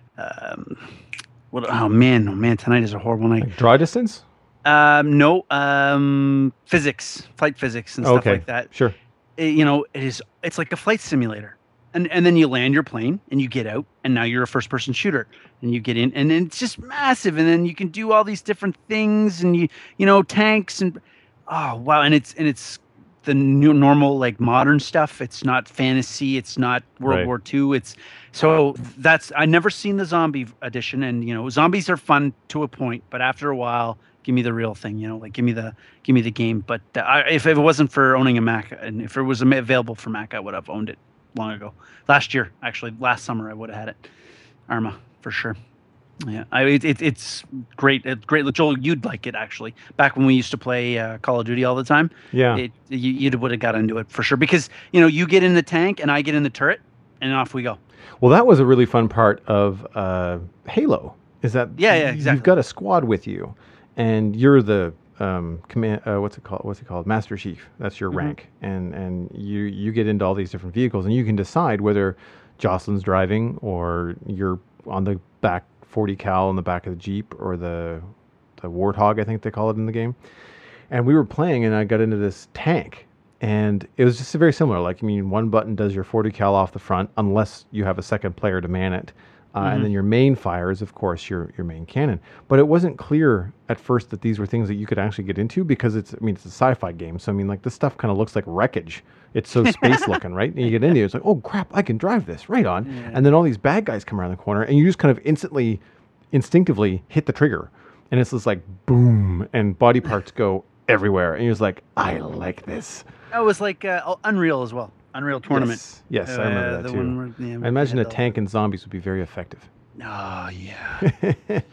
Speaker 3: Um, what? Oh man, oh man, tonight is a horrible night.
Speaker 1: Like draw distance?
Speaker 3: Um, no, um, physics, flight physics and stuff
Speaker 1: Okay.
Speaker 3: like that.
Speaker 1: Sure.
Speaker 3: It- you know, it is. It's like a flight simulator, and and then you land your plane and you get out, and now you're a first person shooter, and you get in, and then it's just massive, and then you can do all these different things, and you you know tanks and oh wow, and it's and it's the new normal like modern stuff. It's not fantasy. It's not World
Speaker 1: Right.
Speaker 3: War Two. It's so that's I never seen the zombie edition, and you know zombies are fun to a point, but after a while, give me the real thing. You know, like give me the give me the game. But uh, I, if it wasn't for owning a Mac, and if it was ama- available for Mac, I would have owned it long ago. Last year, actually, last summer, I would have had it. Arma for sure. Yeah, I it, it, it's great. It's great. Joel, you'd like it actually. Back when we used to play uh, Call of Duty all the time,
Speaker 1: Yeah.
Speaker 3: it you, you would have got into it for sure because you know you get in the tank and I get in the turret and off we go.
Speaker 1: Well, that was a really fun part of uh, Halo. Is that
Speaker 3: Yeah, yeah,
Speaker 1: You've
Speaker 3: exactly.
Speaker 1: got a squad with you, and you're the um, command. Uh, what's it called? What's it called? Master Chief. That's your
Speaker 3: Mhm.
Speaker 1: rank, and and you you get into all these different vehicles, and you can decide whether Jocelyn's driving or you're on the back forty cal in the back of the Jeep or the the Warthog, I think they call it in the game. And we were playing, and I got into this tank, and it was just very similar. Like, I mean, one button does your forty cal off the front, unless you have a second player to man it, uh,
Speaker 3: Mhm.
Speaker 1: and then your main fire is, of course, your your main cannon. But it wasn't clear at first that these were things that you could actually get into because it's, I mean, it's a sci-fi game, so I mean, like this stuff kind of looks like wreckage. It's so space looking, right? And you get into it, it's like, oh crap, I can drive this, right on.
Speaker 3: Yeah.
Speaker 1: And then all these bad guys come around the corner, and you just kind of instantly, instinctively hit the trigger, and it's just like boom, and body parts go everywhere, and you're just like, I like this.
Speaker 3: That was like uh, oh, Unreal as well. Unreal Tournament.
Speaker 1: Yes, yes, I remember
Speaker 3: Uh,
Speaker 1: that
Speaker 3: the
Speaker 1: too.
Speaker 3: one where, yeah,
Speaker 1: I imagine
Speaker 3: they
Speaker 1: a
Speaker 3: had the-
Speaker 1: tank and zombies would be very effective.
Speaker 3: Oh yeah.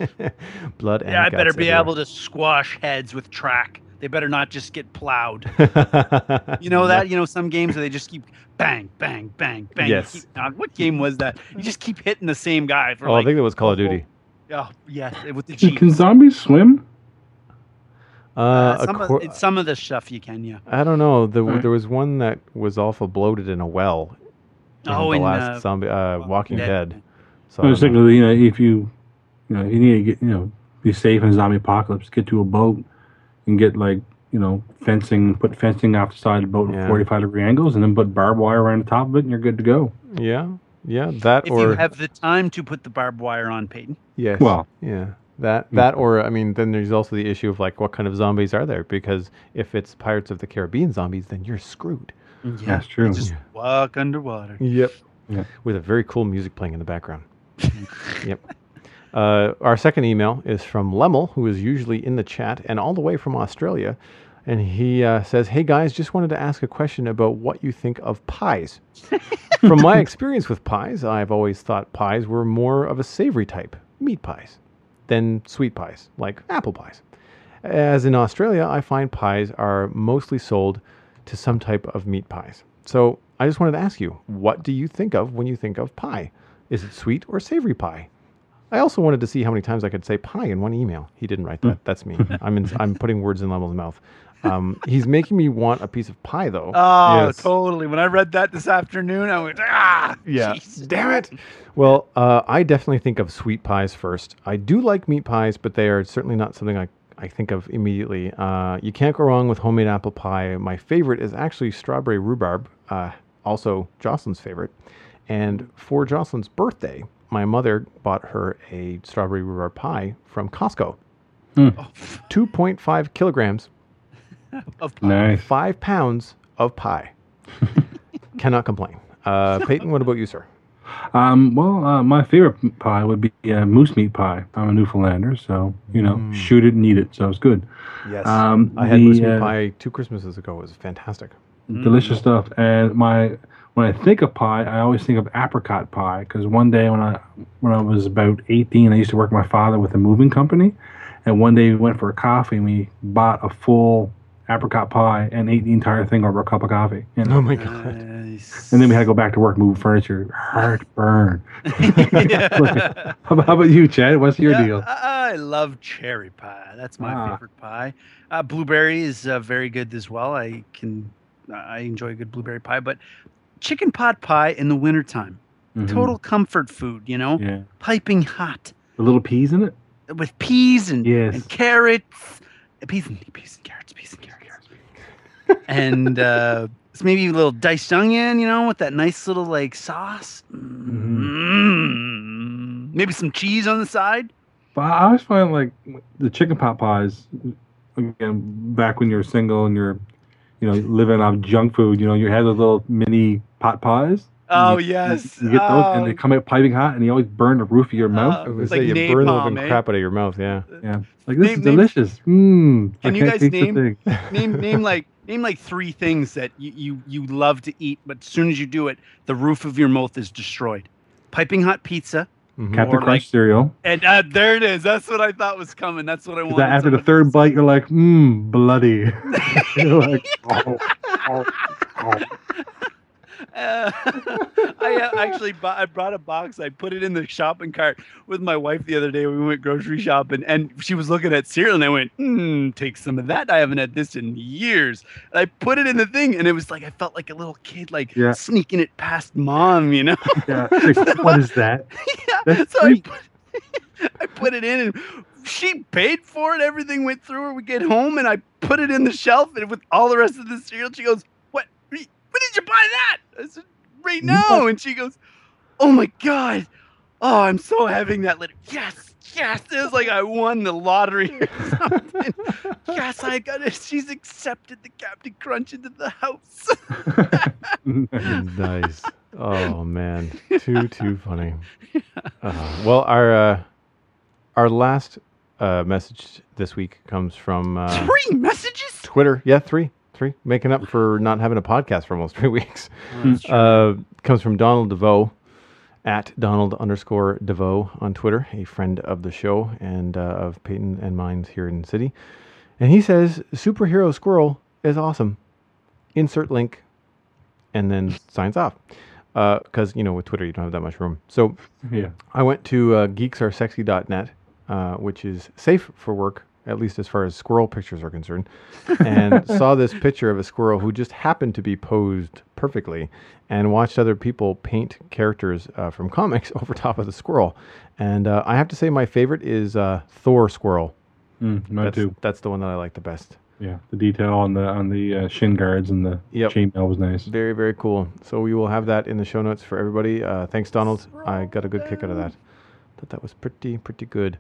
Speaker 1: Blood and
Speaker 3: Yeah, I
Speaker 1: guts
Speaker 3: better be
Speaker 1: everywhere.
Speaker 3: able to squash heads with track. They better not just get plowed. You know that? You know some games where they just keep bang, bang, bang, bang. You
Speaker 1: Yes.
Speaker 3: keep- uh, what game was that? You just keep hitting the same guy for
Speaker 1: Oh,
Speaker 3: like.
Speaker 1: I think that was Call of
Speaker 3: the whole-
Speaker 1: Duty.
Speaker 3: Oh yes, with the
Speaker 2: Can,
Speaker 3: Jeep.
Speaker 2: can zombies swim?
Speaker 1: Uh,
Speaker 3: Uh, some,
Speaker 1: acco-
Speaker 3: of, it's some of the stuff you can, yeah.
Speaker 1: I don't know. The,
Speaker 2: Alright.
Speaker 1: There was one that was awful bloated in a well. In
Speaker 3: Oh,
Speaker 1: the
Speaker 3: in,
Speaker 1: last
Speaker 3: uh,
Speaker 1: zombie, uh, Walking Dead. So
Speaker 2: I was
Speaker 1: I don't
Speaker 2: thinking,
Speaker 1: know.
Speaker 2: you know, if you, you know, if you need to get, you know, be safe in a zombie apocalypse, get to a boat and get like, you know, fencing, put fencing off the side of the boat
Speaker 1: Yeah.
Speaker 2: at forty-five degree angles, and then put barbed wire around the top of it, and you're good to go.
Speaker 1: Yeah, yeah, that
Speaker 3: If
Speaker 1: or
Speaker 3: you have the time to put the barbed wire on, Peyton.
Speaker 1: yes,
Speaker 2: Well-
Speaker 1: yeah, that that or I mean, then there's also the issue of like what kind of zombies are there? Because if it's Pirates of the Caribbean zombies, then you're screwed.
Speaker 3: Yeah,
Speaker 2: That's true.
Speaker 3: you just walk underwater.
Speaker 1: Yep.
Speaker 2: Yeah.
Speaker 1: With a very cool music playing in the background. Yep. Uh, our second email is from Lemel, who is usually in the chat and all the way from Australia. And he uh, says, hey guys, just wanted to ask a question about what you think of pies. From my experience with pies, I've always thought pies were more of a savory type, meat pies, than sweet pies, like apple pies. As in Australia, I find pies are mostly sold to some type of meat pies. So I just wanted to ask you, what do you think of when you think of pie? Is it sweet or savory pie? I also wanted to see how many times I could say pie in one email. He didn't write that. That's me. I'm in, I'm putting words in Lemel's mouth. Um, he's making me want a piece of pie, though.
Speaker 3: Oh,
Speaker 1: Yes.
Speaker 3: totally. When I read that this afternoon, I went, ah,
Speaker 1: Yeah.
Speaker 3: jeez.
Speaker 1: Damn it. Well, uh, I definitely think of sweet pies first. I do like meat pies, but they are certainly not something I, I think of immediately. Uh, you can't go wrong with homemade apple pie. My favorite is actually strawberry rhubarb, uh, also Jocelyn's favorite. And for Jocelyn's birthday, my mother bought her a strawberry rhubarb pie from Costco.
Speaker 3: Oh,
Speaker 1: two point five kilograms,
Speaker 3: of pie.
Speaker 2: Nice.
Speaker 1: five pounds of pie. Cannot complain. Uh, Peyton, what about you, sir?
Speaker 2: Um, well, uh, my favorite pie would be uh, moose meat pie. I'm a Newfoundlander, so you know,
Speaker 1: Mm.
Speaker 2: shoot it and eat it. So it's good.
Speaker 1: Yes.
Speaker 2: Um,
Speaker 1: I had
Speaker 2: the,
Speaker 1: moose meat
Speaker 2: uh,
Speaker 1: pie two Christmases ago. It was fantastic.
Speaker 2: delicious stuff. And my when I think of pie, I always think of apricot pie because one day when I when I was about eighteen, I used to work with my father with a moving company, and one day we went for a coffee and we bought a full apricot pie and ate the entire thing over a cup of coffee. You know?
Speaker 1: Oh my god!
Speaker 3: Nice.
Speaker 2: And then we had to go back to work, move furniture. Heartburn.
Speaker 3: Yeah.
Speaker 2: how, about, how about you, Chad? What's your
Speaker 3: Yeah,
Speaker 2: deal?
Speaker 3: I I love cherry pie. That's my
Speaker 2: Ah.
Speaker 3: favorite pie. Uh, blueberry is uh, very good as well. I can, I enjoy a good blueberry pie. But chicken pot pie in the wintertime,
Speaker 2: Mhm.
Speaker 3: total comfort food. You know,
Speaker 2: Yeah.
Speaker 3: piping hot
Speaker 2: The little peas in it?
Speaker 3: with peas and,
Speaker 2: Yes.
Speaker 3: and carrots, peas and peas and carrots, peas and carrots, and uh, it's maybe a little diced onion. You know, with that nice little like sauce. Mm. Maybe some cheese on the side.
Speaker 2: But I always find like the chicken pot pies, again, back when you're single and you're, you know, living off junk food, you know, you had those little mini pot pies.
Speaker 3: Oh,
Speaker 2: You-
Speaker 3: yes.
Speaker 2: You, get those and
Speaker 3: Oh.
Speaker 2: they come out piping hot and you always burn the roof of your mouth.
Speaker 1: I was gonna
Speaker 3: It's
Speaker 1: say
Speaker 3: like
Speaker 1: you burn the
Speaker 3: napalm,
Speaker 1: living
Speaker 3: eh?
Speaker 1: crap out of your mouth. Yeah.
Speaker 2: Yeah. Like, this
Speaker 3: Name-
Speaker 2: is
Speaker 3: name-
Speaker 2: delicious. Mmm.
Speaker 3: Can
Speaker 2: I
Speaker 3: you
Speaker 2: can't
Speaker 3: guys
Speaker 2: taste a
Speaker 3: name-
Speaker 2: thing.
Speaker 3: name name like name like three things that you, you you love to eat, but as soon as you do it, the roof of your mouth is destroyed. Piping hot pizza,
Speaker 1: Mhm.
Speaker 2: Captain
Speaker 3: Or
Speaker 2: Crunch
Speaker 3: like-
Speaker 2: cereal.
Speaker 3: and uh, there it is. That's what I thought was coming. That's what I
Speaker 2: Is
Speaker 3: wanted.
Speaker 2: that after the
Speaker 3: someone to
Speaker 2: third
Speaker 3: say.
Speaker 2: bite, you're like, mmm, bloody. You're like, oh, oh, oh.
Speaker 3: Uh, I uh, actually bought, I brought a box. I put it in the shopping cart with my wife the other day. We went grocery shopping, and she was looking at cereal, and I went, "Hmm, take some of that. I haven't had this in years." And I put it in the thing, and it was like I felt like a little kid, like
Speaker 2: Yeah.
Speaker 3: sneaking it past mom, you know.
Speaker 2: Yeah. Like, what is that?
Speaker 3: Yeah,
Speaker 2: That's
Speaker 3: so I
Speaker 2: sweet.
Speaker 3: put, I put it in, and she paid for it. Everything went through her. We get home, and I put it in the shelf, and with all the rest of the cereal, she goes, "What? When did you buy that?" I said, "Right now." And she goes, "Oh my god! Oh, I'm so having that later." Yes, yes. It was like I won the lottery or something. Yes, I got it. She's accepted the Captain Crunch into the house.
Speaker 1: Nice. Oh man, too too funny. Uh, well, our uh, our last uh, message this week comes from uh,
Speaker 3: Three messages.
Speaker 1: Twitter. Yeah, three, three, making up for not having a podcast for almost three weeks.
Speaker 3: That's true.
Speaker 1: Uh, comes from Donald DeVoe at Donald underscore DeVoe on Twitter, a friend of the show and uh, of Peyton and mine's here in the city. And he says, "Superhero Squirrel is awesome. Insert link," and then signs off. Because, you know, with Twitter, you don't have that much room. So
Speaker 2: Yeah.
Speaker 1: I went to uh, geeks are sexy dot net, uh, which is safe for work, at least as far as squirrel pictures are concerned, and saw this picture of a squirrel who just happened to be posed perfectly, and watched other people paint characters uh, from comics over top of the squirrel. And uh, I have to say my favorite is uh, Thor Squirrel.
Speaker 2: Mm, mine
Speaker 1: That's,
Speaker 2: too.
Speaker 1: that's the one that I like the best.
Speaker 2: Yeah. The detail on the on the uh, shin guards and the
Speaker 1: Yep.
Speaker 2: chainmail was nice.
Speaker 1: Very, very cool. So we will have that in the show notes for everybody. Uh, thanks, Donald. I got a good kick out of that. Thought that was pretty, pretty good.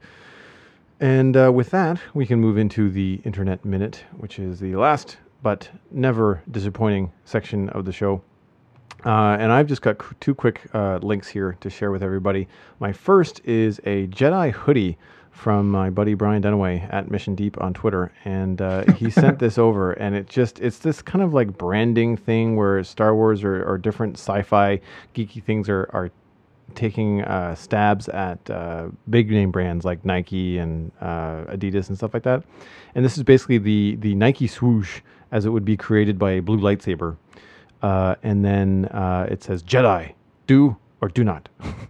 Speaker 1: And uh, with that, we can move into the Internet Minute, which is the last but never disappointing section of the show. Uh, and I've just got c- two quick uh, links here to share with everybody. My first is a Jedi hoodie from my buddy Brian Dunaway at Mission Deep on Twitter, and uh, he sent this over, and it just it's this kind of like branding thing where Star Wars or, or different sci-fi geeky things are, are taking uh, stabs at uh, big name brands like Nike and uh, Adidas and stuff like that. And this is basically the the Nike swoosh as it would be created by a blue lightsaber. Uh, and then uh, it says Jedi, do or do not.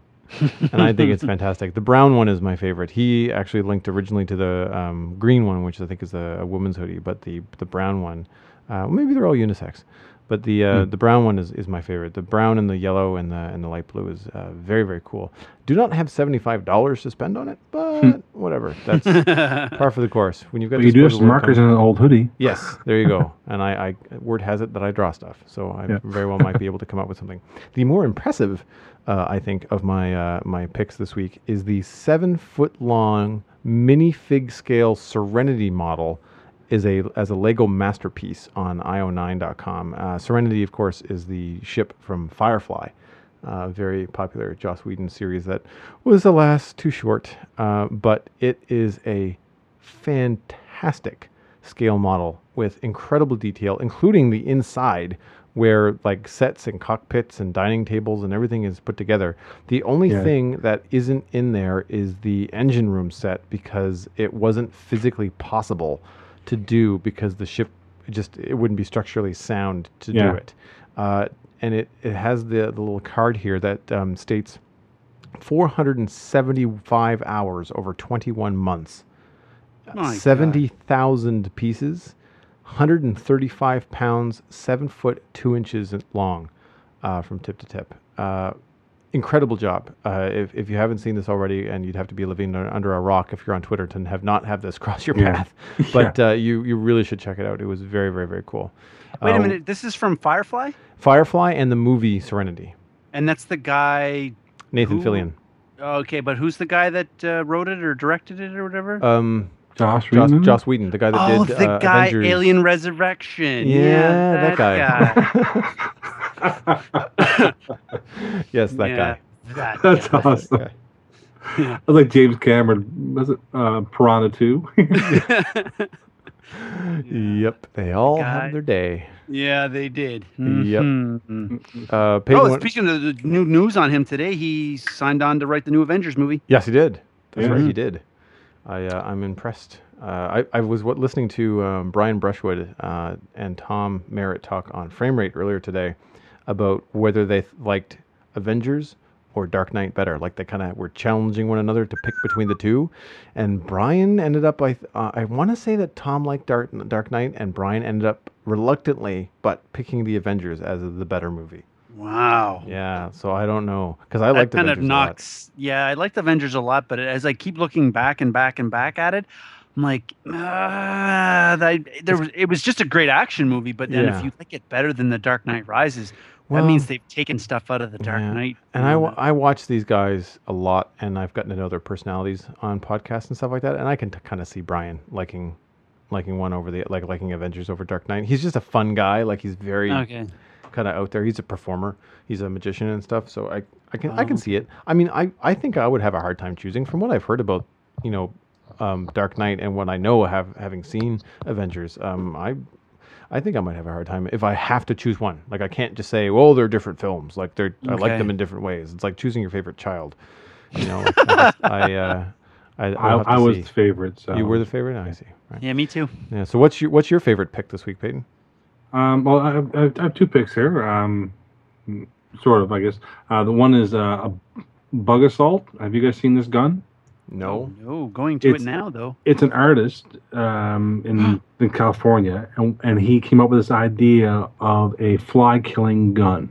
Speaker 1: And I think it's fantastic. The brown one is my favorite. He actually linked originally to the um, green one, which I think is a, a woman's hoodie, but the the brown one, uh, maybe they're all unisex, but the uh, the brown one is, is my favorite. The brown and the yellow and the and the light blue is uh, very, very cool. Do not have seventy-five dollars to spend on it, but whatever. That's par for the course. When you've got
Speaker 2: But you do have some
Speaker 1: disposable
Speaker 2: markers
Speaker 1: income-
Speaker 2: in an old hoodie.
Speaker 1: Yes, there you go. And I, I word has it that I draw stuff, so I
Speaker 2: Yeah.
Speaker 1: very well might be able to come up with something. The more impressive, uh, I think, of my uh, my picks this week is the seven foot long minifig scale Serenity model. Is a as a Lego masterpiece on I O nine dot com. Uh, Serenity, of course, is the ship from Firefly, uh, very popular Joss Whedon series that was, alas, too short. Uh, but it is a fantastic scale model with incredible detail, including the inside, where like sets and cockpits and dining tables and everything is put together. The only
Speaker 2: Yeah.
Speaker 1: thing that isn't in there is the engine room set, because it wasn't physically possible to do, because the ship just it wouldn't be structurally sound to
Speaker 2: Yeah.
Speaker 1: do it. Uh, and it, it has the, the little card here that um, states four hundred seventy-five hours over twenty-one months,
Speaker 3: My
Speaker 1: seventy thousand pieces, one hundred thirty-five pounds, seven foot two inches long, uh, from tip to tip. Uh, incredible job. Uh, if, if you haven't seen this already, and you'd have to be living un- under a rock if you're on Twitter to have not have this cross your
Speaker 2: Yeah.
Speaker 1: path. But uh, you, you really should check it out. It was very, very, very cool.
Speaker 3: Wait a
Speaker 1: Uh,
Speaker 3: minute. This is from Firefly,
Speaker 1: Firefly and the movie Serenity.
Speaker 3: and that's the guy.
Speaker 1: Nathan
Speaker 3: Who-
Speaker 1: Fillion.
Speaker 3: Okay, but who's the guy that uh, wrote it or directed it or whatever?
Speaker 1: Um,
Speaker 2: Josh
Speaker 1: Joss,
Speaker 2: Whedon?
Speaker 1: Joss Whedon, the guy that
Speaker 3: oh,
Speaker 1: did
Speaker 3: the
Speaker 1: uh,
Speaker 3: guy,
Speaker 1: Avengers.
Speaker 3: Alien Resurrection.
Speaker 1: Yeah, that
Speaker 3: guy.
Speaker 1: Yes, that
Speaker 3: Yeah,
Speaker 1: guy.
Speaker 3: that
Speaker 2: That's
Speaker 3: guy.
Speaker 2: awesome.
Speaker 1: Okay.
Speaker 2: I was like James Cameron. Was it uh, Piranha two?
Speaker 1: Yep, they all
Speaker 3: Guy.
Speaker 1: have their day.
Speaker 3: Yeah, they did.
Speaker 1: Yep.
Speaker 3: Mhm.
Speaker 1: Uh, Peyton
Speaker 3: Oh,
Speaker 1: went-
Speaker 3: speaking of the new news on him today, he signed on to write the new Avengers movie.
Speaker 1: yes, he did. That's
Speaker 2: Yeah.
Speaker 1: right, he did. I uh, I'm impressed. Uh, I I was what, listening to um, Brian Brushwood uh, and Tom Merritt talk on Frame Rate earlier today about whether they th- liked Avengers or Dark Knight better. Like they kind of were challenging one another to pick between the two. And Brian ended up, I th- uh, I want to say that Tom liked Dark, Dark Knight, and Brian ended up reluctantly, but picking the Avengers as the better movie.
Speaker 3: Wow.
Speaker 1: Yeah, so I don't know, because I
Speaker 3: That
Speaker 1: liked
Speaker 3: kind
Speaker 1: Avengers
Speaker 3: of
Speaker 1: a lot.
Speaker 3: knocks. Yeah, I liked Avengers a lot, but as I keep looking back and back and back at it, I'm like, ah, that, there was. It was just a great action movie, but then
Speaker 1: Yeah.
Speaker 3: if you like it better than The Dark Knight Rises,
Speaker 1: Well,
Speaker 3: that means they've taken stuff out of The Dark
Speaker 1: yeah.
Speaker 3: Knight.
Speaker 1: And I, wa- I watch these guys a lot, and I've gotten to know their personalities on podcasts and stuff like that, and I can t- kind of see Brian liking liking one over the like liking Avengers over Dark Knight. He's just a fun guy. Like he's very
Speaker 3: Okay.
Speaker 1: kind of out there. He's a performer. He's a magician and stuff. So I I can I can
Speaker 3: Oh.
Speaker 1: see it. I mean, I I think I would have a hard time choosing from what I've heard about, you know, um, Dark Knight and what I know have having seen Avengers. Um, I. I think I might have a hard time if I have to choose one. Like I can't just say, "Well, they're different films." Like they're, I like
Speaker 3: Okay.
Speaker 1: them in different ways. It's like choosing your favorite child. You know, like, I, just- I, uh, I,
Speaker 2: I,
Speaker 1: I'll have to
Speaker 2: I was
Speaker 1: see.
Speaker 2: the favorite. So.
Speaker 1: You were the favorite. I see. Right.
Speaker 3: Yeah, me too.
Speaker 1: Yeah. So what's your what's your favorite pick this week, Peyton?
Speaker 2: Um, well, I have, I have- I have two picks here. Um, sort of, I guess. Uh, the one is uh, a Bug Assault. Have you guys seen this gun?
Speaker 1: No.
Speaker 3: No, going to
Speaker 2: It's-
Speaker 3: it now though.
Speaker 2: It's an artist um, in in California, and, and he came up with this idea of a fly killing gun.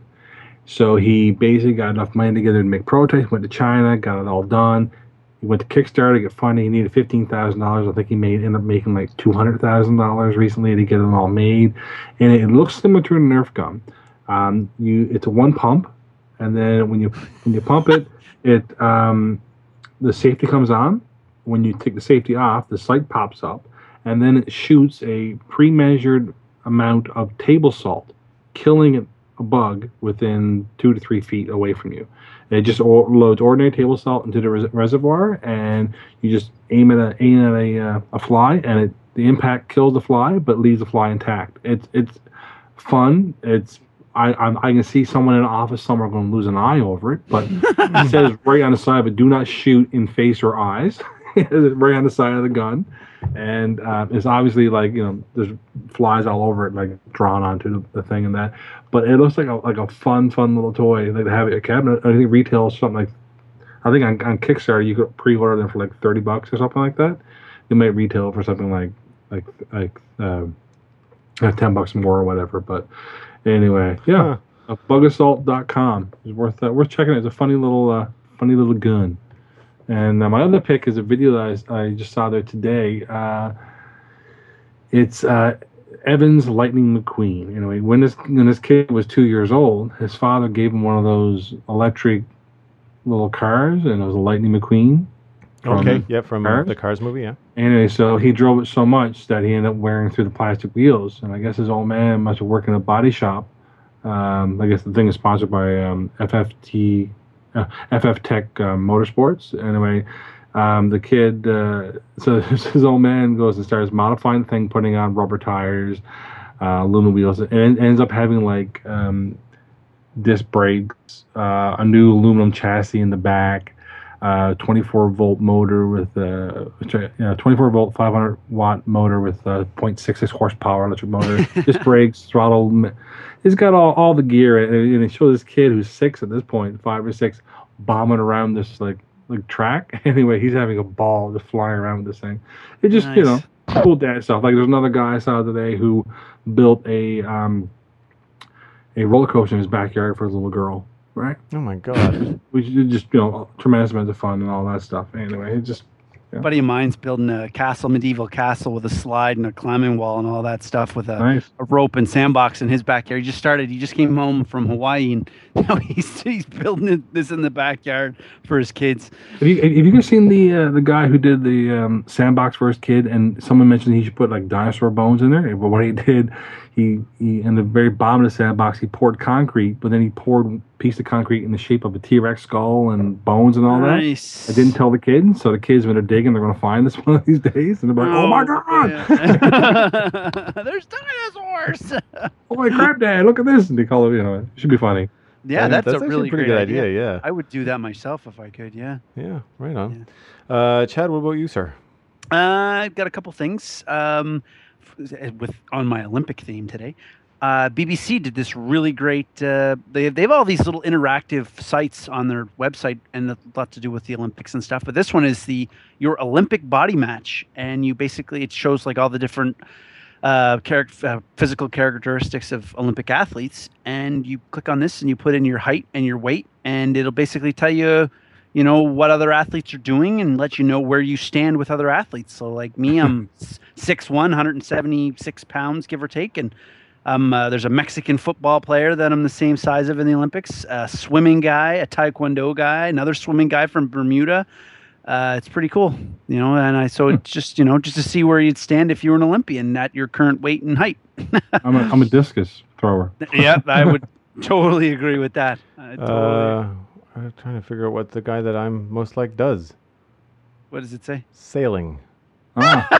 Speaker 2: So he basically got enough money together to make prototypes. Went to China, got it all done. He went to Kickstarter to get funding. He needed fifteen thousand dollars. I think he made ended up making like two hundred thousand dollars recently to get it all made. And it looks similar to a Nerf gun. Um, you it's a one pump, and then when you when you pump it, it um, the safety comes on. When you take the safety off, the sight pops up, and then it shoots a pre-measured amount of table salt, killing a bug within two to three feet away from you. And it just or- loads ordinary table salt into the res- reservoir, and you just aim at a aim at a, uh, a fly, and it, the impact kills the fly, but leaves the fly intact. It's it's fun. It's I I'm, I can see someone in an office somewhere going to lose an eye over it, but it says right on the side, but do not shoot in face or eyes. Right on the side of the gun, and uh, it's obviously like you know there's flies all over it, like drawn onto the, the thing and that. But it looks like a like a fun, fun little toy. Like to have it in a cabinet. I think retail something like I think on, on Kickstarter you could pre-order them for like thirty bucks or something like that. They might retail for something like like like um, uh, ten bucks more or whatever. But anyway, yeah, uh, bug assault dot com is worth uh, worth checking. It. It's a funny little uh, funny little gun. And uh, my other pick is a video that I, I just saw there today. Uh, it's uh, Evans Lightning McQueen. Anyway, when this when this kid was two years old, his father gave him one of those electric little cars, and it was a Lightning McQueen. from
Speaker 1: Okay. Yeah, from uh,
Speaker 2: Cars?
Speaker 1: the Cars movie. Yeah.
Speaker 2: Anyway, so he drove it so much that he ended up wearing through the plastic wheels. And I guess his old man must have worked in a body shop. Um, I guess the thing is sponsored by um, F F T, uh, F F Tech uh, Motorsports. Anyway, Um, the kid, uh, so his old man goes and starts modifying the thing, putting on rubber tires, uh, aluminum wheels, and it ends up having like um, disc brakes, uh, a new aluminum chassis in the back, uh, twenty-four volt motor with a uh, you know, twenty-four volt five hundred watt motor with a point six six horsepower electric motor, disc brakes, throttle. It's got all, all the gear, and it shows this kid who's six at this point, five or six, bombing around this like like track. Anyway, he's having a ball just flying around with this thing. It just
Speaker 3: Nice.
Speaker 2: you know cool dad stuff. Like there's another guy I saw today who built a um a roller coaster in his backyard for his little girl. Right,
Speaker 1: Oh my god.
Speaker 2: which is just you know tremendous amounts of fun and all that stuff. Anyway, it just
Speaker 3: A buddy of mine's building a castle, medieval castle with a slide and a climbing wall and all that stuff with a,
Speaker 2: nice.
Speaker 3: a rope and sandbox in his backyard. He just started. He just came home from Hawaii and now he's he's building it- this in the backyard for his kids.
Speaker 2: Have you have you guys seen the uh, the guy who did the um, sandbox for his kid? And someone mentioned he should put like dinosaur bones in there. But what he did, he he in the very bottom of the sandbox, he poured concrete, but then he poured a piece of concrete in the shape of a T-Rex skull and bones and all that.
Speaker 3: Nice.
Speaker 2: I didn't tell the kids, so the kids when they're digging, they're going to find this one of these days, and they're like, "Oh, my god!
Speaker 3: yeah. There's dinosaurs.
Speaker 2: Holy crap, Dad! Look at this!" And they call it, you know, it should be funny.
Speaker 3: Yeah,
Speaker 1: I think
Speaker 3: that's, a
Speaker 1: actually
Speaker 3: really
Speaker 1: pretty
Speaker 3: great
Speaker 1: good
Speaker 3: idea.
Speaker 1: idea. Yeah.
Speaker 3: I would do that myself if I could. Yeah.
Speaker 1: Yeah. Right on. Uh, Chad, what about you, sir?
Speaker 3: Uh, I've got a couple things um, f- with on my Olympic theme today. Uh, B B C did this really great. Uh, they they have all these little interactive sites on their website, and a lot to do with the Olympics and stuff. But this one is the your Olympic body match, and you basically it shows like all the different uh, charac- uh, physical characteristics of Olympic athletes, and you click on this and you put in your height and your weight, and it'll basically tell you, you know, what other athletes are doing and let you know where you stand with other athletes. So like me, I'm six one, one hundred seventy-six pounds, give or take, and um, uh, there's a Mexican football player that I'm the same size of in the Olympics, a swimming guy, a taekwondo guy, another swimming guy from Bermuda. Uh, it's pretty cool, you know, and I so it's just, you know, just to see where you'd stand if you were an Olympian at your current weight and height.
Speaker 2: I'm a I'm a discus thrower.
Speaker 3: Yep, I would totally agree with that. I totally.
Speaker 1: Uh, I'm trying to figure out what the guy that I'm most like does.
Speaker 3: What does it say?
Speaker 1: Sailing.
Speaker 2: Ah.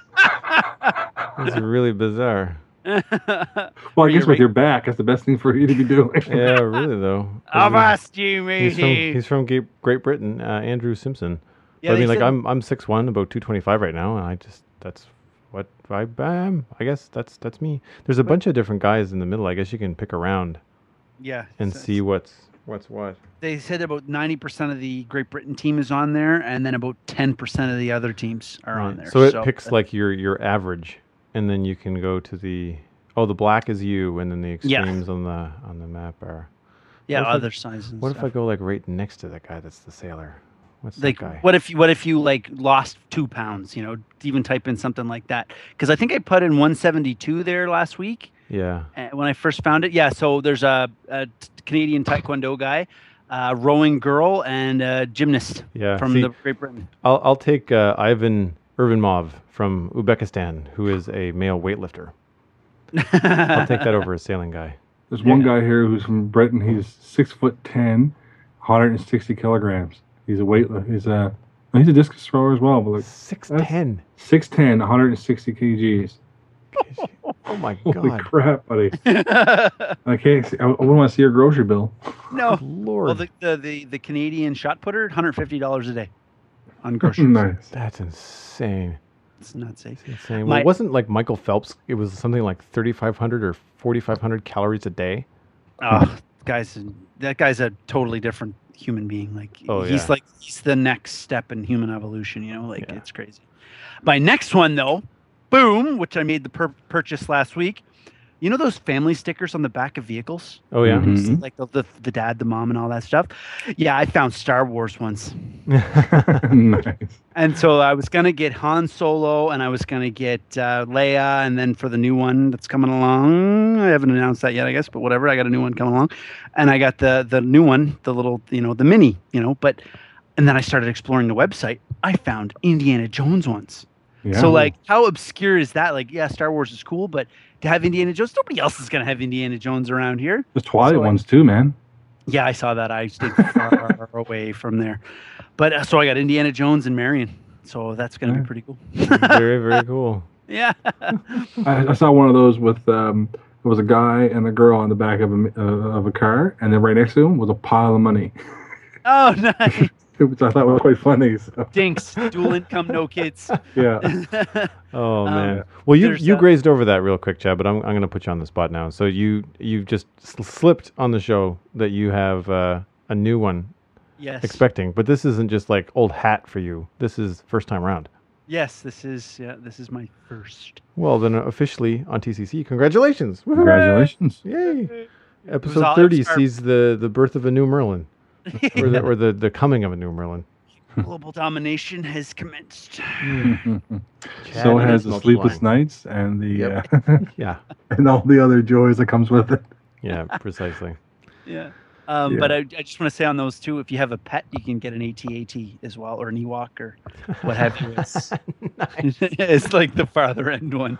Speaker 1: It's really bizarre.
Speaker 2: Well, I
Speaker 3: Were
Speaker 2: guess
Speaker 3: you
Speaker 2: with your back, that's the best thing for you to be doing.
Speaker 1: Yeah, really though. 'Cause
Speaker 3: I've
Speaker 1: he's-
Speaker 3: asked you,
Speaker 1: He's from,
Speaker 3: matey.
Speaker 1: he's from Ga- Great Britain, uh, Andrew Simpson.
Speaker 3: Yeah,
Speaker 1: But I
Speaker 3: they
Speaker 1: mean, like
Speaker 3: said-
Speaker 1: I'm I'm six one, about two twenty-five right now, and I just that's what I am. I guess that's that's me. There's a bunch of different guys in the middle. I guess you can pick around
Speaker 3: yeah,
Speaker 1: and
Speaker 3: so-
Speaker 1: see what's what's what.
Speaker 3: They said about ninety percent of the Great Britain team is on there, and then about ten percent of the other teams are on
Speaker 1: Right.
Speaker 3: there.
Speaker 1: So it picks like your your average, and then you can go to the oh the black is you, and then the
Speaker 3: Yeah.
Speaker 1: extremes on the on the map are.
Speaker 3: yeah,
Speaker 1: what if I-
Speaker 3: other sizes. and
Speaker 1: What if I
Speaker 3: stuff.
Speaker 1: go like right next to that guy that's the sailor? What's
Speaker 3: like
Speaker 1: that guy?
Speaker 3: what if you what if you like lost two pounds? You know, even type in something like that because I think I put in one seventy-two there last week.
Speaker 1: Yeah.
Speaker 3: Uh, when I first found it. Yeah, so there's a, a t- Canadian Taekwondo guy, a rowing girl, and a gymnast
Speaker 1: Yeah.
Speaker 3: from
Speaker 1: See,
Speaker 3: the Great Britain.
Speaker 1: I'll I'll take uh, Ivan Irvinmov from Uzbekistan, who is a male weightlifter. I'll take that over a sailing guy.
Speaker 2: There's one guy here who's from Britain. He's six foot ten, one hundred sixty kilograms. He's a weight. He's a he's a discus thrower as well. But like
Speaker 1: Six ten.
Speaker 2: six ten, one hundred sixty kgs.
Speaker 1: Oh my
Speaker 2: Holy
Speaker 1: god,
Speaker 2: crap, buddy! I can't. See, I, I wouldn't want to see your grocery bill.
Speaker 3: No.
Speaker 1: Lord,
Speaker 3: Well, the, the, the, the Canadian shot putter, one hundred fifty dollars a day on groceries.
Speaker 2: Nice.
Speaker 1: that's insane.
Speaker 3: It's nuts, eh?
Speaker 1: It's insane.
Speaker 3: My-
Speaker 1: well, wasn't like Michael Phelps? It was something like thirty-five hundred or forty-five hundred calories a day.
Speaker 3: Oh, guys, that guy's a totally different human being. Like
Speaker 1: Oh,
Speaker 3: he's
Speaker 1: yeah.
Speaker 3: like he's the next step in human evolution. You know, like
Speaker 1: Yeah.
Speaker 3: it's crazy. My next one though, boom, which I made the pur- purchase last week. You know those family stickers on the back of vehicles?
Speaker 1: Oh yeah.
Speaker 2: Mhm.
Speaker 3: You see, like the, the the dad, the mom, and all that stuff. Yeah, I found Star Wars ones,
Speaker 2: Nice.
Speaker 3: and so I was gonna get Han Solo, and I was gonna get uh, Leia, and then for the new one that's coming along, I haven't announced that yet, I guess, but whatever. I got a new one coming along, and I got the the new one, the little, you know, the mini, you know. But and then I started exploring the website. I found Indiana Jones ones.
Speaker 2: Yeah.
Speaker 3: So like, how obscure is that? Like, yeah, Star Wars is cool, but to have Indiana Jones, nobody else is gonna have Indiana Jones around here.
Speaker 2: There's Twilight
Speaker 3: so I-
Speaker 2: ones too, man.
Speaker 3: Yeah, I saw that. I stayed far away from there. But uh, so I got Indiana Jones and Marion. So that's going to
Speaker 2: Yeah.
Speaker 3: be pretty cool.
Speaker 1: Very, very cool.
Speaker 3: Yeah.
Speaker 2: I, I saw one of those with um, there was a guy and a girl on the back of a uh, of a car, and then right next to him was a pile of money,
Speaker 3: Oh, nice.
Speaker 2: which I thought was quite funny. So
Speaker 3: Dinks. Dual income, no kids.
Speaker 2: yeah,
Speaker 1: Oh
Speaker 3: Um,
Speaker 1: man. Well, you
Speaker 3: there's
Speaker 1: you
Speaker 3: a-
Speaker 1: grazed over that real quick, Chad. But I'm I'm going to put you on the spot now. So you you've just sl- slipped on the show that you have uh, a new one
Speaker 3: Yes.
Speaker 1: expecting, but this isn't just like old hat for you. This is first time round.
Speaker 3: Yes, this is yeah, this is my first.
Speaker 1: Well, then uh, officially on T C C, congratulations! Woohoo!
Speaker 2: congratulations.
Speaker 1: Yay!
Speaker 3: all-
Speaker 1: Episode
Speaker 3: it
Speaker 1: thirty
Speaker 3: was our-
Speaker 1: sees the, the birth of a new Merlin, or the or the, the coming of a new Merlin.
Speaker 3: Global domination has commenced.
Speaker 2: so
Speaker 1: Chad
Speaker 2: has
Speaker 1: is
Speaker 2: the sleepless
Speaker 1: multiplying.
Speaker 2: nights and the
Speaker 1: Yep.
Speaker 2: uh,
Speaker 1: Yeah,
Speaker 2: and all the other joys that comes with it.
Speaker 1: yeah, precisely.
Speaker 3: Yeah. Um,
Speaker 2: Yeah.
Speaker 3: But I, I just want to say on those two, if you have a pet, you can get an A T A T as well, or an Ewok, or what have you. It's, it's like the farther end one.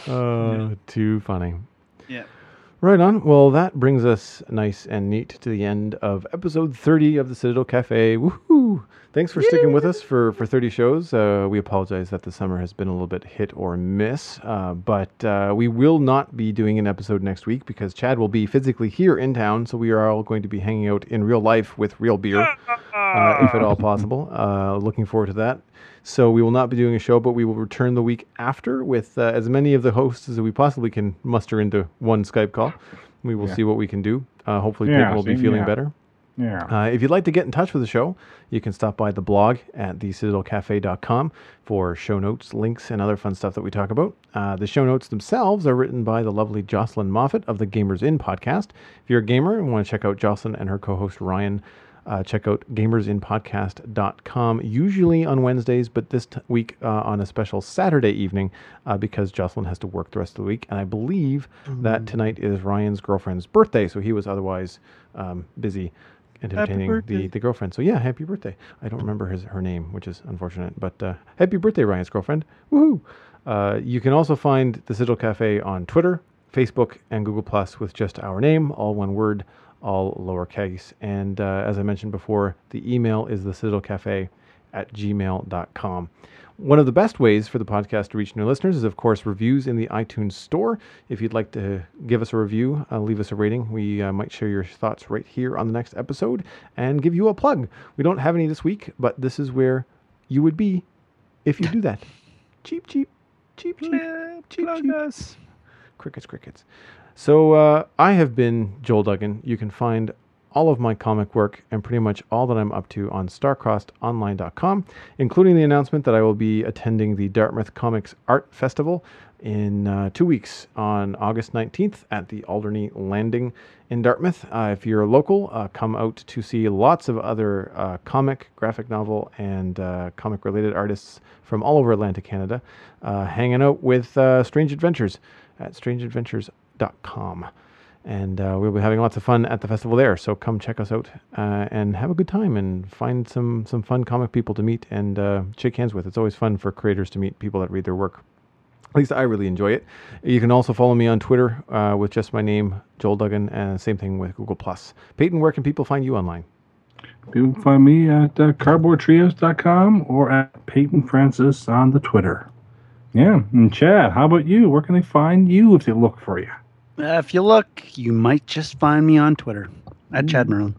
Speaker 1: Uh, too funny.
Speaker 3: Yeah.
Speaker 1: Right on. Well, that brings us nice and neat to the end of episode thirty of the Citadel Cafe. Woohoo! Thanks for sticking with us for, for thirty shows. Uh, we apologize that the summer has been a little bit hit or miss, uh, but uh, we will not be doing an episode next week because Chad will be physically here in town, so we are all going to be hanging out in real life with real beer, uh, if at all possible. Uh, looking forward to that. So we will not be doing a show, but we will return the week after with uh, as many of the hosts as we possibly can muster into one Skype call. We will
Speaker 2: Yeah.
Speaker 1: see what we can do. Uh, hopefully,
Speaker 2: Yeah,
Speaker 1: Peyton will be
Speaker 2: same,
Speaker 1: feeling
Speaker 2: yeah.
Speaker 1: better.
Speaker 2: Yeah.
Speaker 1: Uh, if you'd like to get in touch with the show, you can stop by the blog at the citadel cafe dot com for show notes, links, and other fun stuff that we talk about. Uh, the show notes themselves are written by the lovely Jocelyn Moffat of the Gamers In podcast. If you're a gamer and want to check out Jocelyn and her co-host Ryan, uh, check out gamers in podcast dot com, usually on Wednesdays, but this t- week uh, on a special Saturday evening uh, because Jocelyn has to work the rest of the week. And I believe that tonight is Ryan's girlfriend's birthday, so he was otherwise um, busy entertaining the,
Speaker 3: birthday.
Speaker 1: the girlfriend. So yeah, happy birthday. I don't remember his her name, which is unfortunate, but uh, happy birthday, Ryan's girlfriend. Woohoo! Uh, you can also find the Citadel Cafe on Twitter, Facebook, and Google Plus with just our name, all one word, all lowercase. And uh, as I mentioned before, the email is the Citadel Cafe at gmail dot com. One of the best ways for the podcast to reach new listeners is, of course, reviews in the iTunes store. If you'd like to give us a review, uh, leave us a rating. We uh, might share your thoughts right here on the next episode and give you a plug. We don't have any this week, but this is where you would be if you do that. Cheap, cheap, cheap, cheap, cheap,
Speaker 3: Plug
Speaker 1: cheap.
Speaker 3: us.
Speaker 1: Crickets, crickets. So uh, I have been Joel Duggan. You can find all of my comic work and pretty much all that I'm up to on starcrossed online dot com, including the announcement that I will be attending the Dartmouth Comics Art Festival in uh, two weeks on August nineteenth at the Alderney Landing in Dartmouth. Uh, if you're local, uh, come out to see lots of other uh, comic, graphic novel, and uh, comic-related artists from all over Atlantic Canada, uh, hanging out with uh, Strange Adventures at strange adventures dot com. And uh, we'll be having lots of fun at the festival there. So come check us out uh, and have a good time and find some, some fun comic people to meet and uh, shake hands with. It's always fun for creators to meet people that read their work. At least I really enjoy it. You can also follow me on Twitter uh, with just my name, Joel Duggan, and same thing with Google Plus. Peyton, where can people find you online?
Speaker 2: You can find me at uh, cardboard trios dot com or at Peyton Francis on the Twitter. Yeah, and Chad, how about you? Where can they find you if they look for you?
Speaker 3: Uh, if you look, you might just find me on Twitter at Chad Merlin.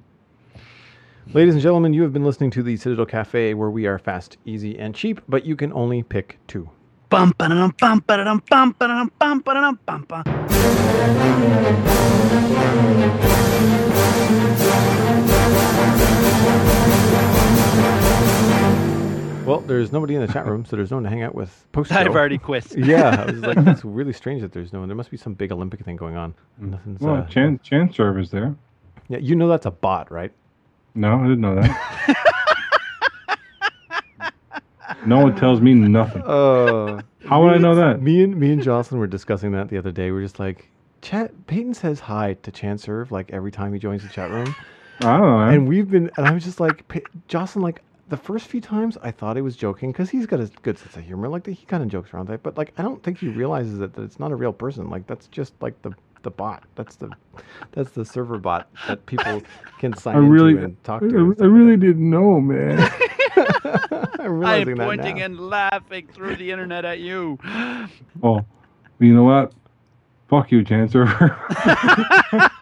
Speaker 1: Ladies and gentlemen, you have been listening to the Citadel Cafe, where we are fast, easy, and cheap, but you can only pick two.
Speaker 3: Bum ba dum bum ba dum bum ba dum bum ba dum bum ba.
Speaker 1: Well, there's nobody in the chat room, so there's no one to hang out with post-show.
Speaker 3: I've already quit.
Speaker 1: Yeah, I was like, it's really strange that there's no one. There must be some big Olympic thing going on. Nothing's.
Speaker 2: Well,
Speaker 1: uh,
Speaker 2: Chan Chan Serve is there.
Speaker 1: yeah, you know that's a bot, right?
Speaker 2: No, I didn't know that. No one tells me nothing.
Speaker 1: Uh,
Speaker 2: How would I know that?
Speaker 1: Me and me and Jocelyn were discussing that the other day. We're just like, chat. Peyton says hi to Chanserve like every time he joins the chat room,
Speaker 2: I don't know. Man.
Speaker 1: and we've been. And I was just like, Pey- Jocelyn, like the first few times I thought he was joking because he's got a good sense of humor. Like he kind of jokes around that, but like I don't think he realizes that, that it's not a real person. Like that's just like the the bot. That's the that's the server bot that people can sign
Speaker 2: I
Speaker 1: into
Speaker 2: really,
Speaker 1: and talk
Speaker 2: I,
Speaker 1: to. and
Speaker 2: I
Speaker 1: stuff like
Speaker 2: really didn't know, man.
Speaker 1: that. I'm
Speaker 3: I
Speaker 1: realizing
Speaker 3: am
Speaker 1: that
Speaker 3: pointing
Speaker 1: now.
Speaker 3: and laughing through the internet at you.
Speaker 2: Oh, you know what? Fuck you, Chancellor.